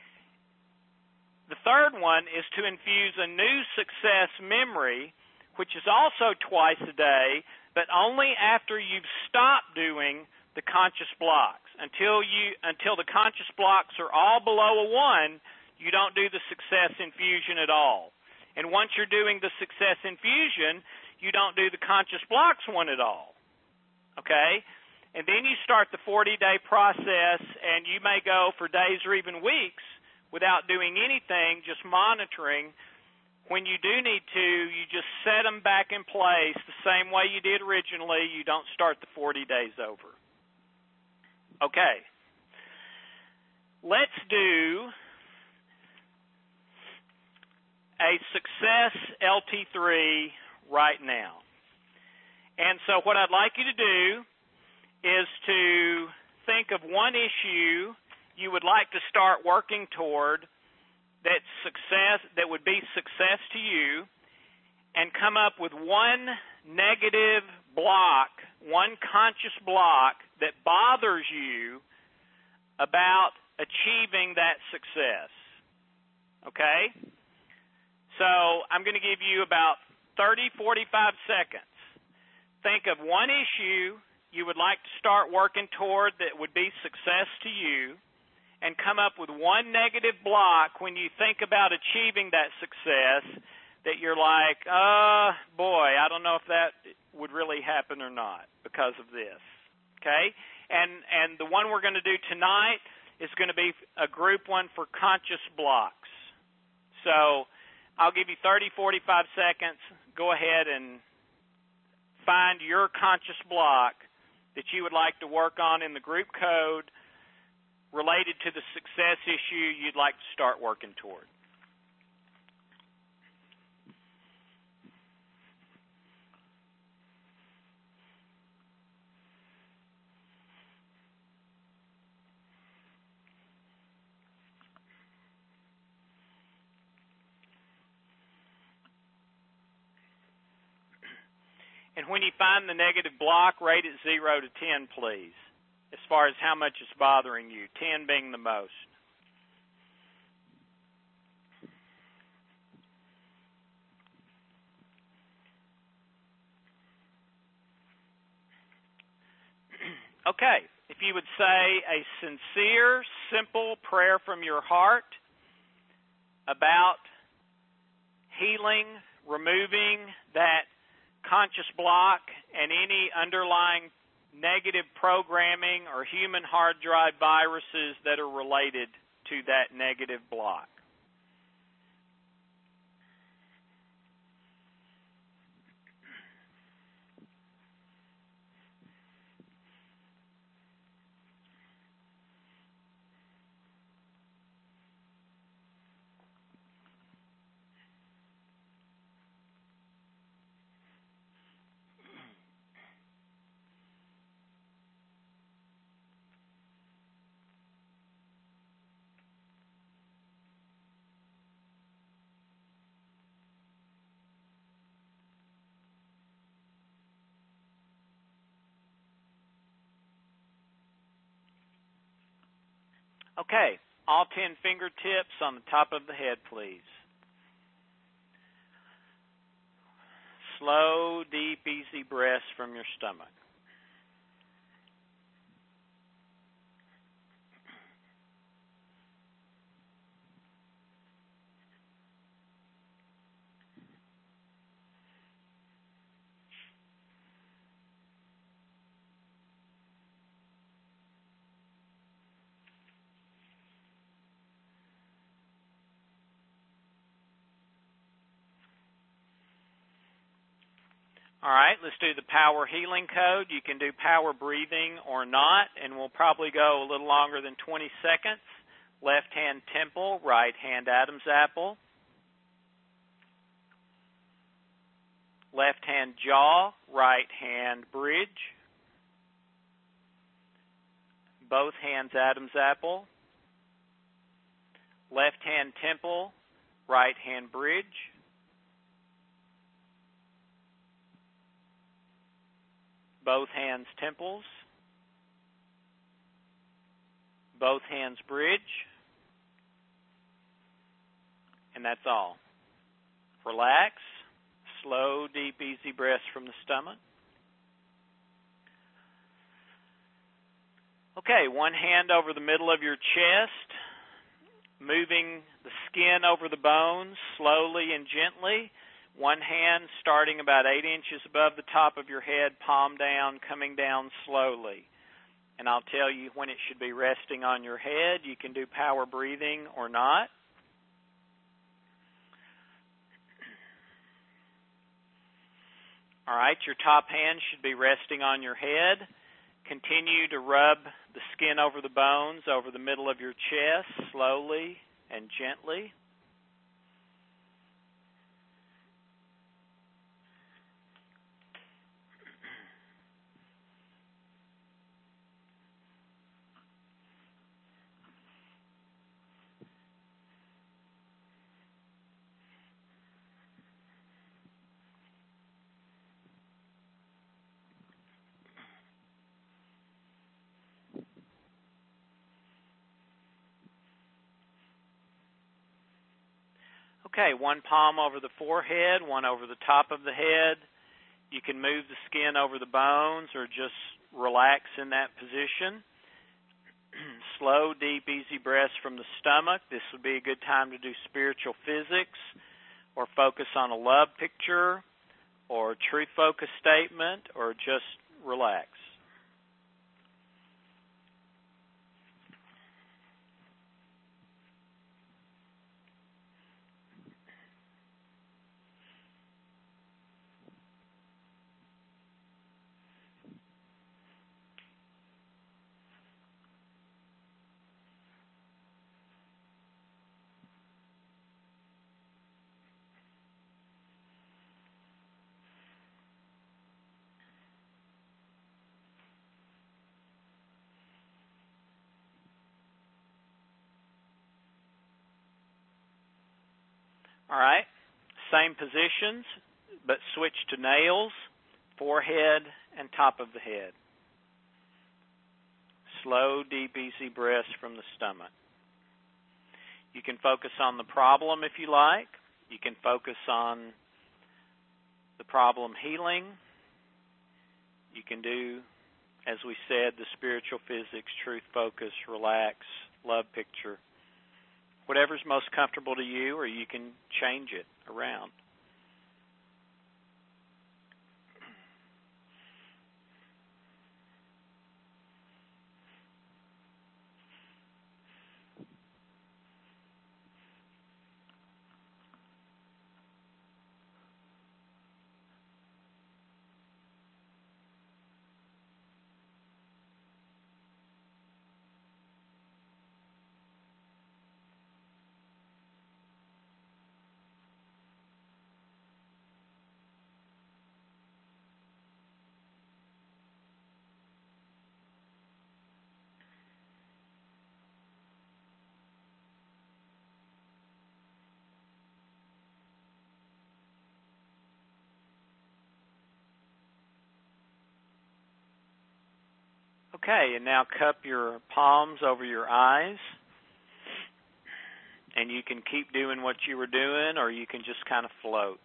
The third one is to infuse a new success memory, which is also twice a day, but only after you've stopped doing the conscious blocks. Until you, until the conscious blocks are all below a one, you don't do the success infusion at all. And once you're doing the success infusion, you don't do the conscious blocks one at all, okay? And then you start the forty-day process, and you may go for days or even weeks without doing anything, just monitoring. When you do need to, you just set them back in place the same way you did originally. You don't start the forty days over. Okay. Let's do a success L T three right now. And so what I'd like you to do is to think of one issue you would like to start working toward that success that would be success to you, and come up with one negative block, one conscious block that bothers you about achieving that success. Okay? So I'm going to give you about thirty, forty-five seconds. Think of one issue you would like to start working toward that would be success to you, and come up with one negative block when you think about achieving that success that you're like, uh, boy, I don't know if that would really happen or not because of this. Okay? And and the one we're going to do tonight is going to be a group one for conscious blocks. So I'll give you thirty, forty-five seconds. Go ahead and find your conscious block that you would like to work on in the group code related to the success issue you'd like to start working toward. And when you find the negative block, rate it zero to ten, please, as far as how much it's bothering you, ten being the most. Okay, if you would say a sincere, simple prayer from your heart about healing, removing that conscious block and any underlying negative programming or human hard drive viruses that are related to that negative block. Okay, all ten fingertips on the top of the head, please. Slow, deep, easy breaths from your stomach. All right, let's do the power healing code. You can do power breathing or not, and we'll probably go a little longer than twenty seconds. Left hand temple, right hand Adam's apple. Left hand jaw, right hand bridge. Both hands Adam's apple. Left hand temple, right hand bridge. Both hands temples, both hands bridge, and that's all. Relax, slow, deep, easy breaths from the stomach. Okay, one hand over the middle of your chest, moving the skin over the bones slowly and gently. One hand starting about eight inches above the top of your head, palm down, coming down slowly. and I'll tell you when it should be resting on your head. You can do power breathing or not. All right, your top hand should be resting on your head. Continue to rub the skin over the bones, over the middle of your chest, slowly and gently. Okay, one palm over the forehead, one over the top of the head. You can move the skin over the bones or just relax in that position. Slow, deep, easy breaths from the stomach. This would be a good time to do spiritual physics or focus on a love picture or truth focus statement or just relax. All right, same positions, but switch to nails, forehead, and top of the head. Slow, deep, easy breaths from the stomach. You can focus on the problem if you like. You can focus on the problem healing. You can do, as we said, the spiritual physics, truth focus, relax, love picture. Whatever's most comfortable to you, or you can change it around. Okay, and now cup your palms over your eyes. And you can keep doing what you were doing, or you can just kind of float.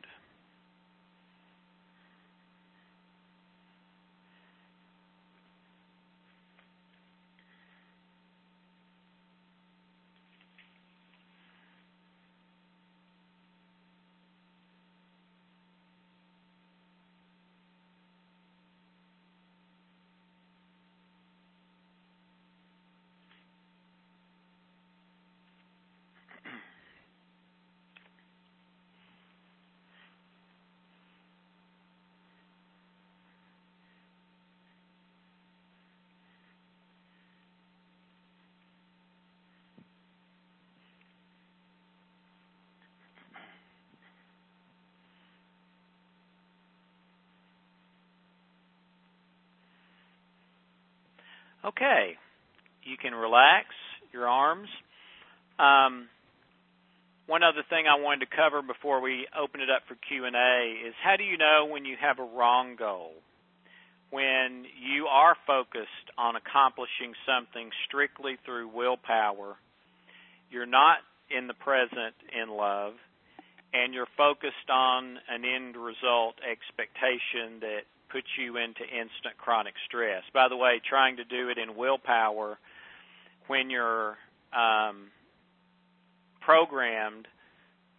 Okay, you can relax your arms. Um, one other thing I wanted to cover before we open it up for Q and A is, how do you know when you have a wrong goal? When you are focused on accomplishing something strictly through willpower, you're not in the present in love, and you're focused on an end result expectation that puts you into instant chronic stress. By the way, trying to do it in willpower when you're um, programmed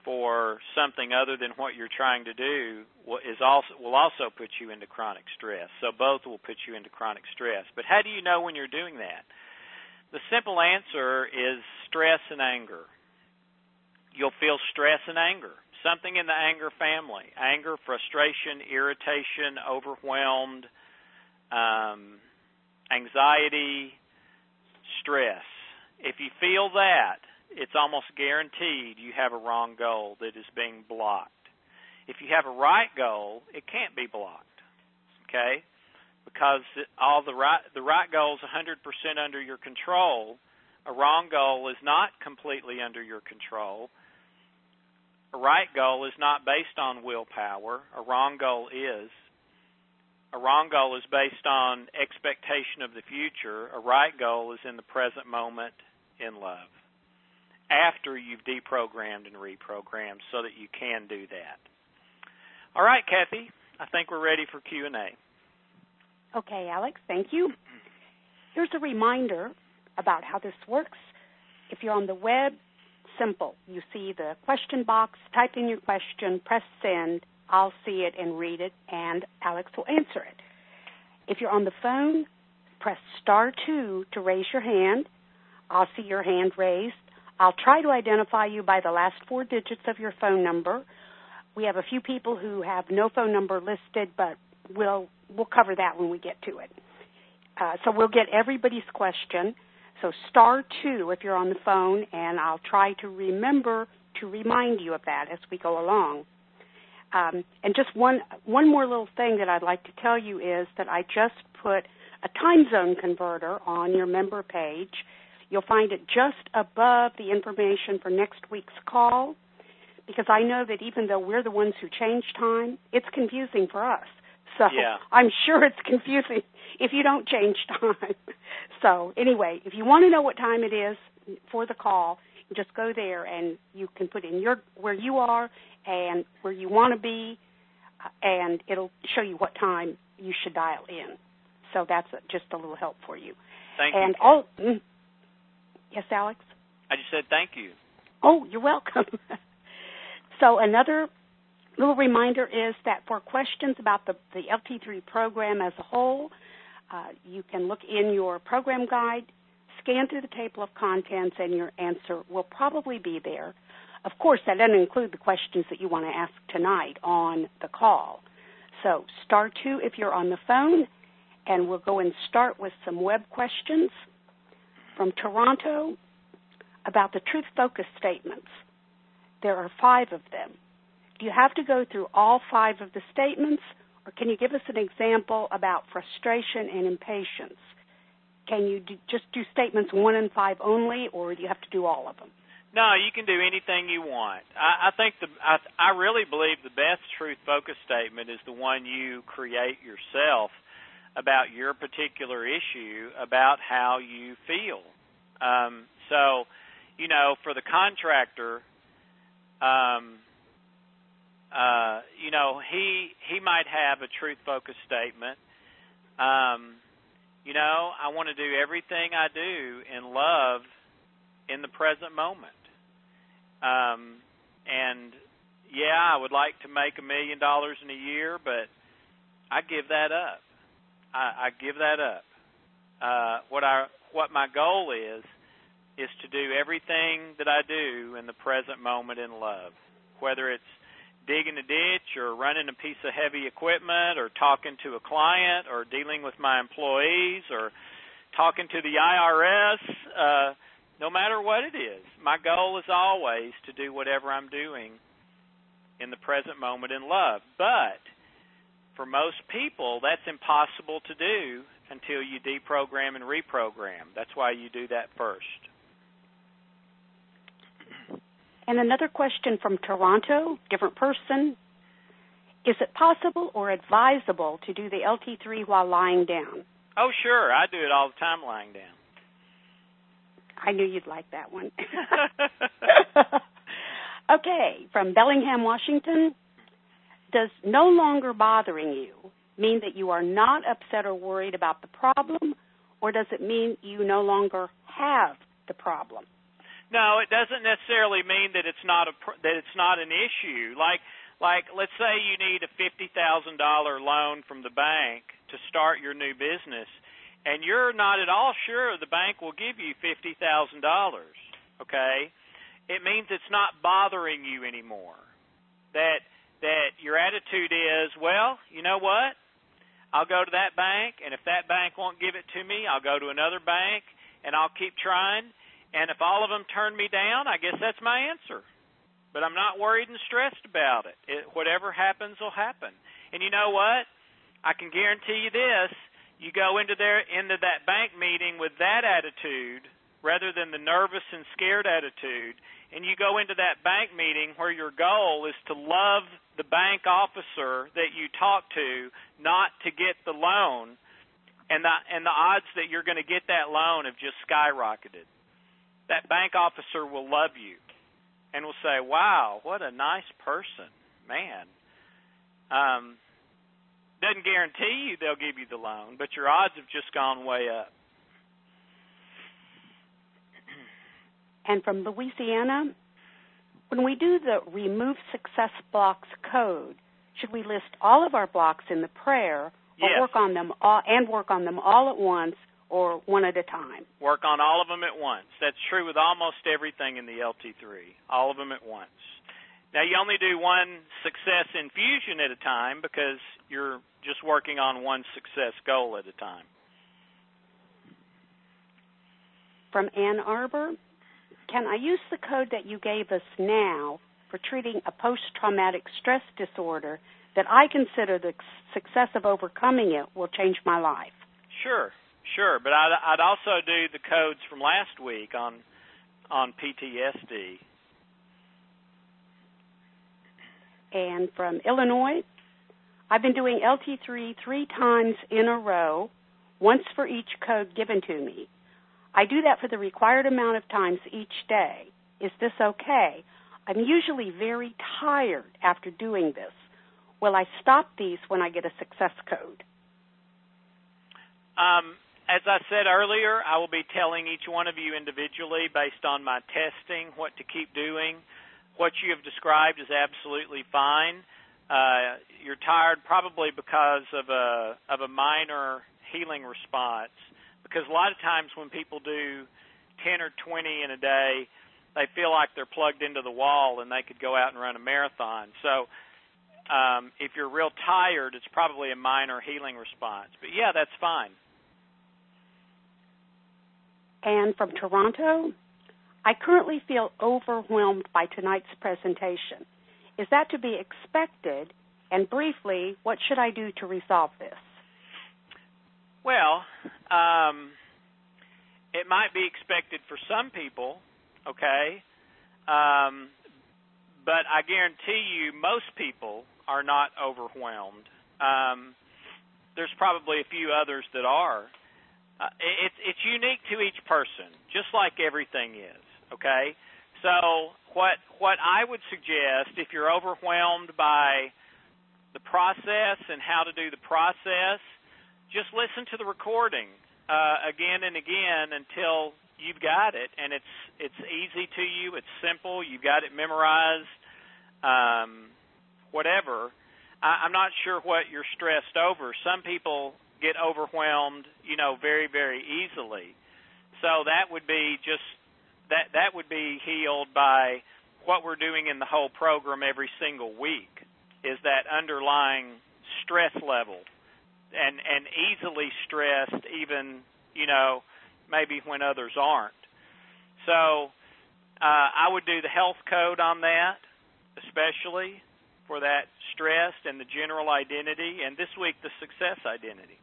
for something other than what you're trying to do will, is also, will also put you into chronic stress. So both will put you into chronic stress. But how do you know when you're doing that? The simple answer is stress and anger. You'll feel stress and anger, something in the anger family, anger, frustration, irritation, overwhelmed, um, anxiety, stress. If you feel that, it's almost guaranteed you have a wrong goal that is being blocked. If you have a right goal, it can't be blocked, okay? Because all the right the right goal is one hundred percent under your control. A wrong goal is not completely under your control. A right goal is not based on willpower. A wrong goal is. A wrong goal is based on expectation of the future. A right goal is in the present moment in love, after you've deprogrammed and reprogrammed, so that you can do that. All right, Kathy, I think we're ready for Q and A. Okay, Alex, thank you. Here's a reminder about how this works. If you're on the web, simple. You see the question box, type in your question, press send. I'll see it and read it, and Alex will answer it. If you're on the phone, press star two to raise your hand. I'll see your hand raised. I'll try to identify you by the last four digits of your phone number. We have a few people who have no phone number listed, but we'll we'll cover that when we get to it. Uh, so we'll get everybody's question. So star two if you're on the phone, and I'll try to remember to remind you of that as we go along. Um, and just one one more little thing that I'd like to tell you is that I just put a time zone converter on your member page. You'll find it just above the information for next week's call, because I know that even though we're the ones who change time, it's confusing for us. So yeah. I'm sure it's confusing if you don't change time. So anyway, if you want to know what time it is for the call, just go there and you can put in your where you are and where you want to be, and it'll show you what time you should dial in. So that's a, just a little help for you. Thank and you. all, mm, yes, Alex? I just said thank you. Oh, you're welcome. So another little reminder is that for questions about the, the L T three program as a whole, uh, you can look in your program guide, scan through the table of contents, and your answer will probably be there. Of course, that doesn't include the questions that you want to ask tonight on the call. So star two if you're on the phone, and we'll go and start with some web questions from Toronto about the truth focus statements. There are five of them. Do you have to go through all five of the statements, or can you give us an example about frustration and impatience? Can you do, just do statements one and five only, or do you have to do all of them? No, you can do anything you want. I, I think the I, I really believe the best truth focus statement is the one you create yourself about your particular issue, about how you feel. Um, so, you know, for the contractor, um, uh, you know, he he might have a truth focus statement. Um, you know, I want to do everything I do in love in the present moment. Um, and, yeah, I would like to make a million dollars in a year, but I give that up. I, I give that up. Uh, what I what my goal is, is to do everything that I do in the present moment in love, whether it's digging a ditch or running a piece of heavy equipment or talking to a client or dealing with my employees or talking to the I R S, uh, no matter what it is. My goal is always to do whatever I'm doing in the present moment in love. But for most people, that's impossible to do until you deprogram and reprogram. That's why you do that first. And another question from Toronto, different person. Is it possible or advisable to do the L T three while lying down? Oh, sure. I do it all the time lying down. I knew you'd like that one. Okay, from Bellingham, Washington. Does no longer bothering you mean that you are not upset or worried about the problem, or does it mean you no longer have the problem? No, it doesn't necessarily mean that it's not a that it's not an issue. Like like let's say you need a fifty thousand dollar loan from the bank to start your new business, and you're not at all sure the bank will give you fifty thousand dollars. Okay, it means it's not bothering you anymore. That that your attitude is, well, you know what? I'll go to that bank, and if that bank won't give it to me, I'll go to another bank, and I'll keep trying. And if all of them turn me down, I guess that's my answer. But I'm not worried and stressed about it. it. Whatever happens will happen. And you know what? I can guarantee you this. You go into there into that bank meeting with that attitude rather than the nervous and scared attitude, and you go into that bank meeting where your goal is to love the bank officer that you talk to, not to get the loan, and the, and the odds that you're going to get that loan have just skyrocketed. That bank officer will love you and will say, wow, what a nice person, man. Um, doesn't guarantee you they'll give you the loan, but your odds have just gone way up. And from Louisiana, when we do the Remove Success Blocks code, should we list all of our blocks in the prayer or yes. work on them all, and work on them all at once or one at a time? Work on all of them at once. That's true with almost everything in the L T three, all of them at once. Now, you only do one success infusion at a time because you're just working on one success goal at a time. From Ann Arbor, can I use the code that you gave us now for treating a post-traumatic stress disorder that I consider the success of overcoming it will change my life? Sure. Sure, but I'd, I'd also do the codes from last week on on P T S D. And from Illinois, I've been doing L T three three times in a row, once for each code given to me. I do that for the required amount of times each day. Is this okay? I'm usually very tired after doing this. Will I stop these when I get a success code? Um. As I said earlier, I will be telling each one of you individually, based on my testing, what to keep doing. What you have described is absolutely fine. Uh, you're tired probably because of a of a minor healing response, because a lot of times when people do ten or twenty in a day, they feel like they're plugged into the wall and they could go out and run a marathon. So um, if you're real tired, it's probably a minor healing response. But, yeah, that's fine. And from Toronto, I currently feel overwhelmed by tonight's presentation. Is that to be expected? And briefly, what should I do to resolve this? Well, um, it might be expected for some people, okay? Um, but I guarantee you most people are not overwhelmed. Um, there's probably a few others that are. Uh, it's it's unique to each person, just like everything is, okay? So what what I would suggest, if you're overwhelmed by the process and how to do the process, just listen to the recording uh, again and again until you've got it, and it's it's easy to you, it's simple, you've got it memorized, um, whatever. I, I'm not sure what you're stressed over. Some people get overwhelmed, you know, very, very easily. So that would be just that that would be healed by what we're doing in the whole program every single week, is that underlying stress level, and and easily stressed even, you know, maybe when others aren't. So uh, I would do the health code on that, especially for that stress and the general identity, and this week the success identity.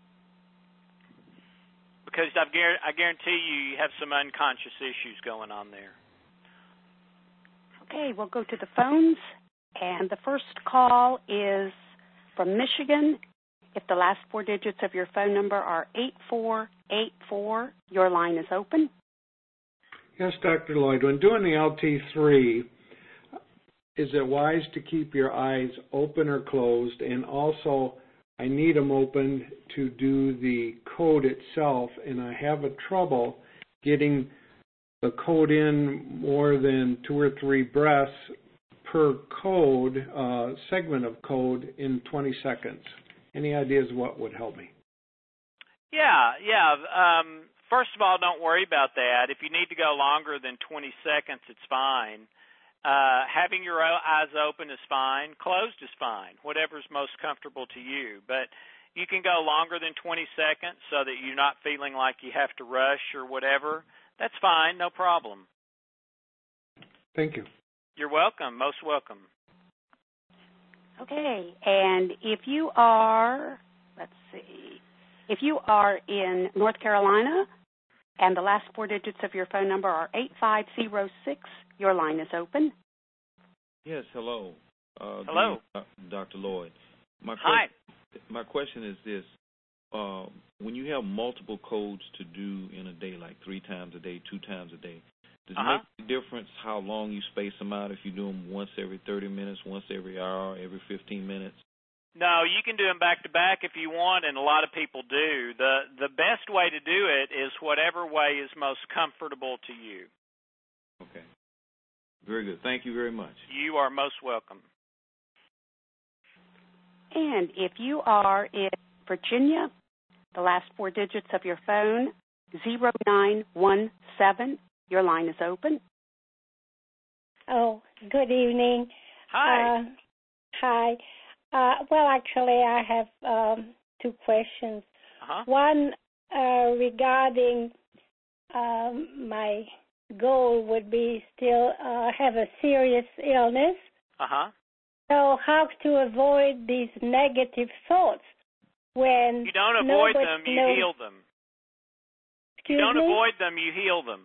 Because I've, I guarantee you, you have some unconscious issues going on there. Okay, we'll go to the phones, and the first call is from Michigan. If the last four digits of your phone number are eight four eight four, your line is open. Yes, Doctor Lloyd, when doing the L T three, is it wise to keep your eyes open or closed? And also, I need them open to do the code itself, and I have a trouble getting the code in more than two or three breaths per code, uh, segment of code in twenty seconds. Any ideas what would help me? Yeah, yeah. Um, first of all, don't worry about that. If you need to go longer than twenty seconds, it's fine. Uh, having your eyes open is fine. Closed is fine. Whatever's most comfortable to you. But you can go longer than twenty seconds so that you're not feeling like you have to rush or whatever. That's fine. No problem. Thank you. You're welcome. Most welcome. Okay. And if you are, let's see, if you are in North Carolina and the last four digits of your phone number are eight five zero six, your line is open. Yes, hello. Uh, hello. Good, uh, Doctor Lloyd. My Hi. Question, my question is this. Uh, when you have multiple codes to do in a day, like three times a day, two times a day, does uh-huh. it make a difference how long you space them out if you do them once every thirty minutes, once every hour, every fifteen minutes? No, you can do them back to back if you want, and a lot of people do. The the best way to do it is whatever way is most comfortable to you. Okay. Very good. Thank you very much. You are most welcome. And if you are in Virginia, the last four digits of your phone, zero nine one seven, your line is open. Oh, good evening. Hi. Uh, hi. Uh, well, actually, I have um, two questions. Uh-huh. One uh, regarding um, my goal would be still uh, have a serious illness. Uh-huh. So how to avoid these negative thoughts when you don't avoid them, you knows. heal them. Excuse you don't me? avoid them, you heal them.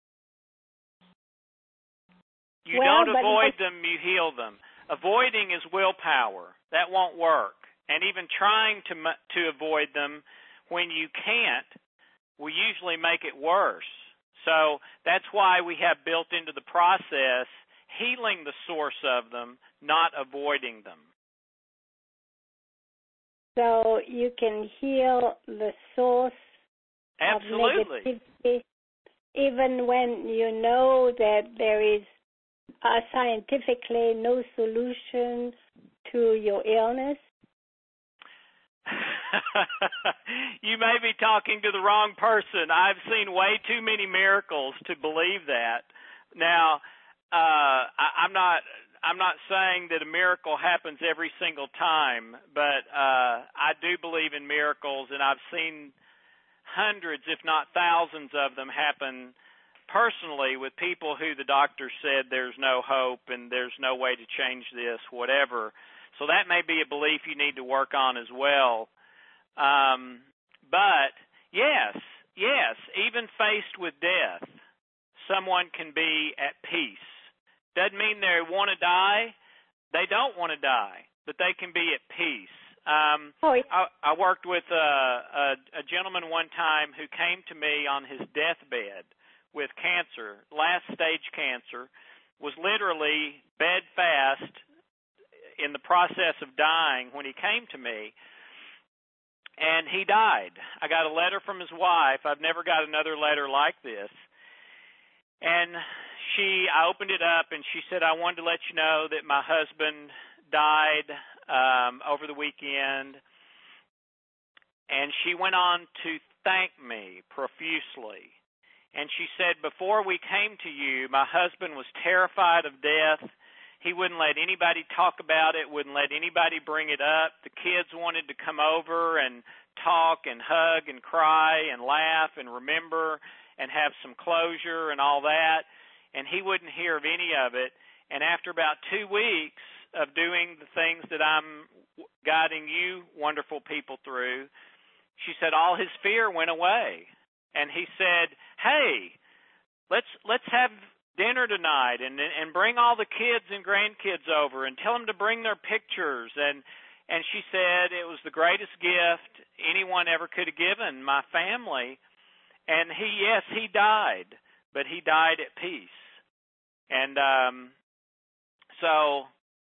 You well, don't avoid them, you heal them. Avoiding is willpower. That won't work. And even trying to to avoid them when you can't will usually make it worse. So that's why we have built into the process healing the source of them, not avoiding them. So you can heal the source Absolutely. of negativity even when you know that there is uh, scientifically no solution to your illness? You may be talking to the wrong person. I've seen way too many miracles to believe that. Now, uh, I, I'm not I'm not saying that a miracle happens every single time, but uh, I do believe in miracles, and I've seen hundreds, if not thousands of them happen personally with people who the doctor said there's no hope and there's no way to change this, whatever. So that may be a belief you need to work on as well. Um, but, yes, yes, even faced with death, someone can be at peace. Doesn't mean they want to die. They don't want to die, but they can be at peace. Um, oh, yeah. I, I worked with a, a, a gentleman one time who came to me on his deathbed with cancer, last stage cancer, was literally bedfast in the process of dying when he came to me, and he died. I got a letter from his wife. I've never got another letter like this. And she, I opened it up, and she said, I wanted to let you know that my husband died um, over the weekend. And she went on to thank me profusely. And she said, before we came to you, my husband was terrified of death. He wouldn't let anybody talk about it, wouldn't let anybody bring it up. The kids wanted to come over and talk and hug and cry and laugh and remember and have some closure and all that. And he wouldn't hear of any of it. And after about two weeks of doing the things that I'm guiding you wonderful people through, she said all his fear went away. And he said, hey, let's let's have dinner tonight and and bring all the kids and grandkids over and tell them to bring their pictures. And and she said it was the greatest gift anyone ever could have given my family. And he, yes, he died, but he died at peace. And um, so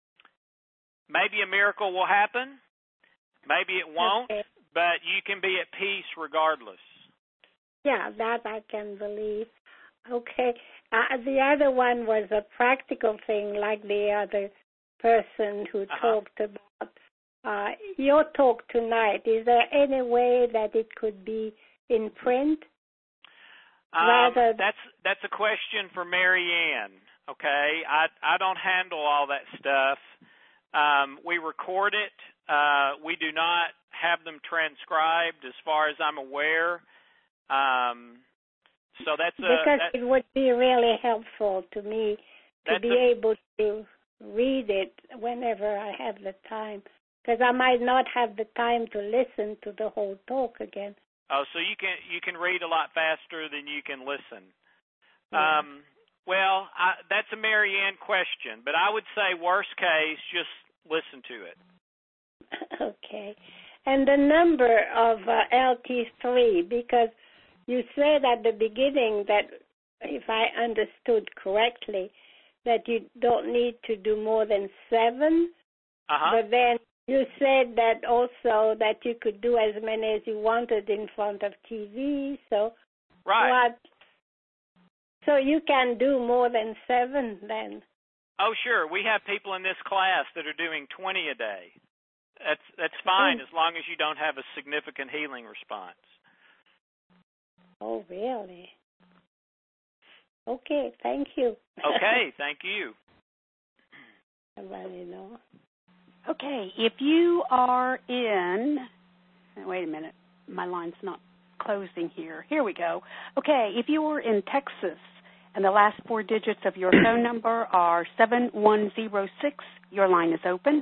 maybe a miracle will happen, maybe it won't, okay. But you can be at peace regardless. Yeah, that I can believe. Okay. Uh, the other one was a practical thing, like the other person who uh-huh. talked about. Uh, your talk tonight, is there any way that it could be in print? Um, Rather that's that's a question for Mary Ann. Okay, I I don't handle all that stuff. Um, we record it. Uh, we do not have them transcribed, as far as I'm aware. Um, so that's a, because that, it would be really helpful to me to be a, able to read it whenever I have the time, because I might not have the time to listen to the whole talk again. Oh, so you can you can read a lot faster than you can listen. Yeah. Um, well, I, that's a Mary Ann question, but I would say worst case, just listen to it. Okay. And the number of uh, L T three, because you said at the beginning that, if I understood correctly, that you don't need to do more than seven, Uh-huh. but then you said that also that you could do as many as you wanted in front of T V. So Right. what? So you can do more than seven then? Oh, sure. We have people in this class that are doing twenty a day. That's that's fine, as long as you don't have a significant healing response. Oh, really? Okay, thank you. Okay, thank you. Everybody know. Okay, if you are in, wait a minute, my line's not closing here. Here we go. Okay, if you are in Texas and the last four digits of your phone number are seven one zero six, your line is open.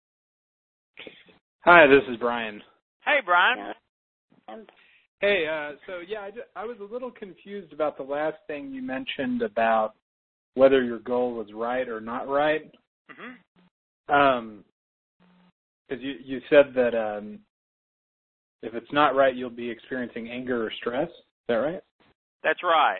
Hi, this is Brian. Hey, Brian. Hey, uh, so yeah, I, just, I was a little confused about the last thing you mentioned about whether your goal was right or not right. Mm-hmm. Um, because you, you said that um, if it's not right, you'll be experiencing anger or stress. Is that right? That's right.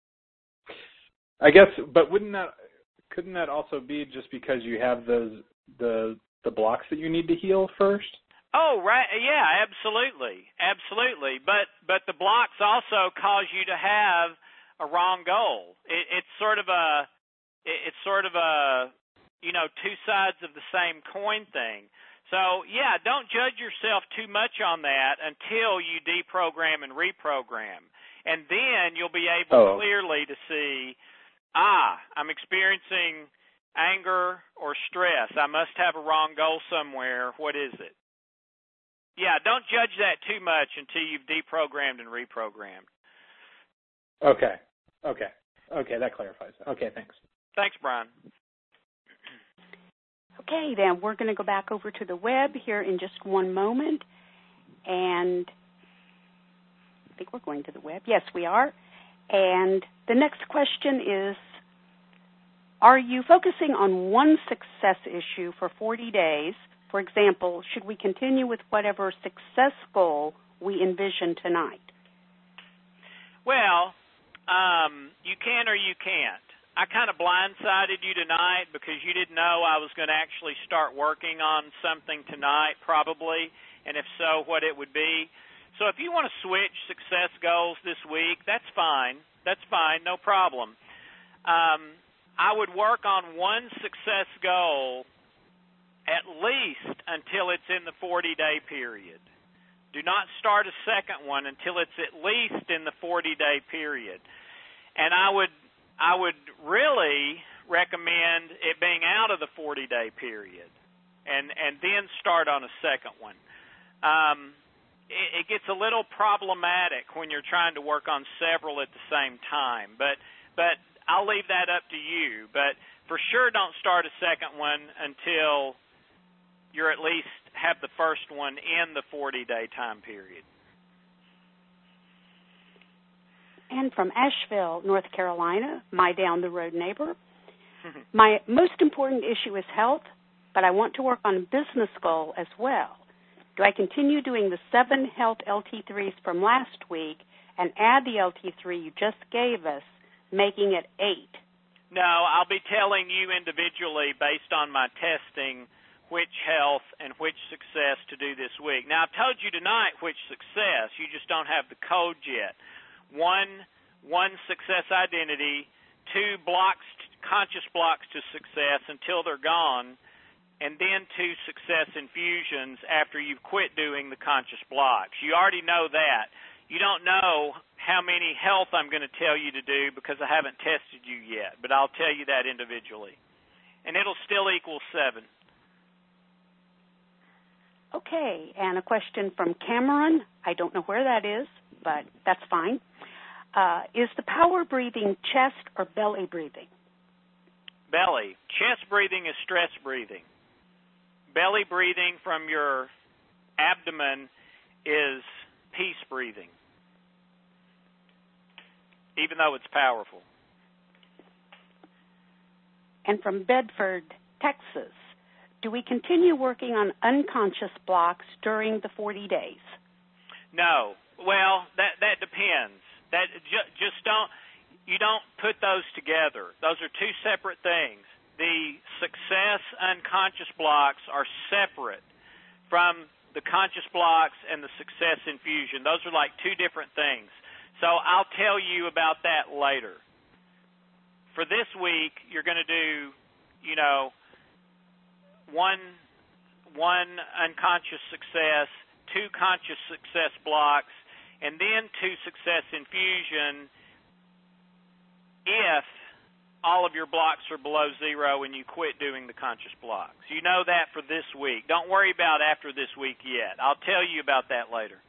I guess, but wouldn't that, couldn't that also be just because you have those the the blocks that you need to heal first? Oh, right. Yeah, absolutely. Absolutely. But but the blocks also cause you to have a wrong goal. It, it's sort of a it, it's sort of a you know, two sides of the same coin thing. So, yeah, don't judge yourself too much on that until you deprogram and reprogram. And then you'll be able oh. clearly to see, ah, I'm experiencing anger or stress. I must have a wrong goal somewhere. What is it? Yeah, don't judge that too much until you've deprogrammed and reprogrammed. Okay. Okay. Okay, that clarifies it. Okay, thanks. Thanks, Brian. Okay, then we're going to go back over to the web here in just one moment. And I think we're going to the web. Yes, we are. And the next question is, are you focusing on one success issue for forty days? For example, should we continue with whatever success goal we envision tonight? Well, um, you can or you can't. I kind of blindsided you tonight because you didn't know I was going to actually start working on something tonight, probably, and if so, what it would be. So if you want to switch success goals this week, that's fine. That's fine, no problem. Um, I would work on one success goal at least until it's in the forty-day period. Do not start a second one until it's at least in the forty-day period. And I would I would really recommend it being out of the forty-day period, and, and then start on a second one. Um, it, it gets a little problematic when you're trying to work on several at the same time, but but I'll leave that up to you. But for sure, don't start a second one until you're at least have the first one in the forty-day time period. And from Asheville, North Carolina, my down-the-road neighbor, my most important issue is health, but I want to work on a business goal as well. Do I continue doing the seven health L T threes from last week and add the L T three you just gave us, making it eight? No, I'll be telling you individually based on my testing which health and which success to do this week. Now, I've told you tonight which success. You just don't have the code yet. One one success identity, two blocks, conscious blocks to success until they're gone, and then two success infusions after you've quit doing the conscious blocks. You already know that. You don't know how many health I'm going to tell you to do because I haven't tested you yet, but I'll tell you that individually. And it'll still equal seven. Okay, and a question from Cameron. I don't know where that is, but that's fine. Uh, is the power breathing chest or belly breathing? Belly. Chest breathing is stress breathing. Belly breathing from your abdomen is peace breathing, even though it's powerful. And from Bedford, Texas, do we continue working on unconscious blocks during the forty days? No. Well, that that depends. That ju- just don't you don't put those together. Those are two separate things. The success unconscious blocks are separate from the conscious blocks and the success infusion. Those are like two different things. So I'll tell you about that later. For this week, you're going to do, you know, one one unconscious success, two conscious success blocks, and then two success infusion if all of your blocks are below zero and you quit doing the conscious blocks. You know that for this week. Don't worry about after this week yet. I'll tell you about that later.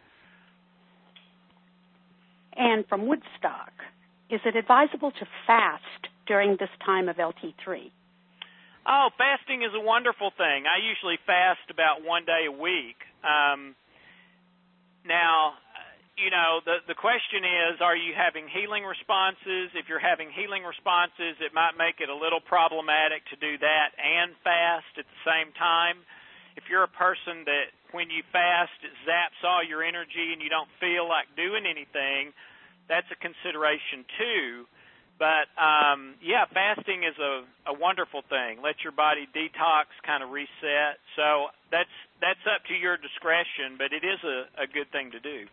And from Woodstock, is it advisable to fast during this time of L T three? Oh, fasting is a wonderful thing. I usually fast about one day a week. Um, now, you know, the the question is, are you having healing responses? If you're having healing responses, it might make it a little problematic to do that and fast at the same time. If you're a person that when you fast, it zaps all your energy and you don't feel like doing anything, that's a consideration too. But, um, yeah, fasting is a, a wonderful thing. Let your body detox, kind of reset. So that's that's up to your discretion, but it is a, a good thing to do.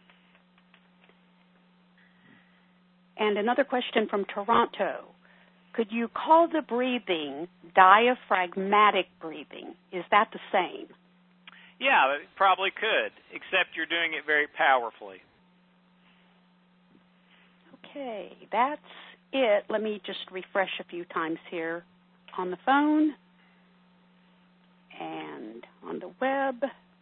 And another question from Toronto. Could you call the breathing diaphragmatic breathing? Is that the same? Yeah, it probably could, except you're doing it very powerfully. Okay, that's it. Let me just refresh a few times here on the phone and on the web.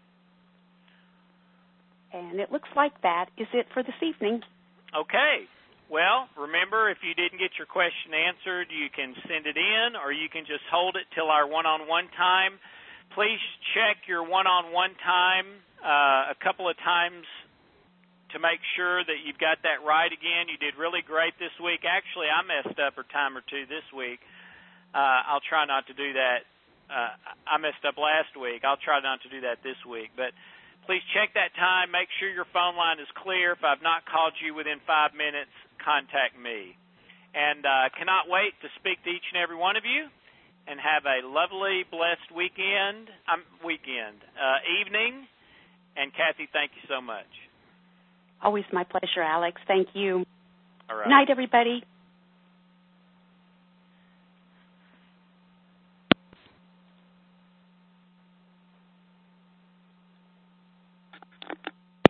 And it looks like that is it for this evening. Okay. Well, remember, if you didn't get your question answered, you can send it in or you can just hold it till our one-on-one time. Please check your one-on-one time uh, a couple of times to make sure that you've got that right again. You did really great this week. Actually, I messed up a time or two this week. Uh, I'll try not to do that. Uh, I messed up last week. I'll try not to do that this week. But please check that time. Make sure your phone line is clear. If I've not called you within five minutes, contact me. And uh, cannot wait to speak to each and every one of you. And have a lovely, blessed weekend, um, weekend, uh, evening. And Kathy, thank you so much. Always my pleasure, Alex. Thank you. All right. Good night, everybody.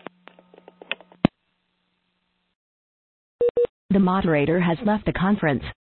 The moderator has left the conference.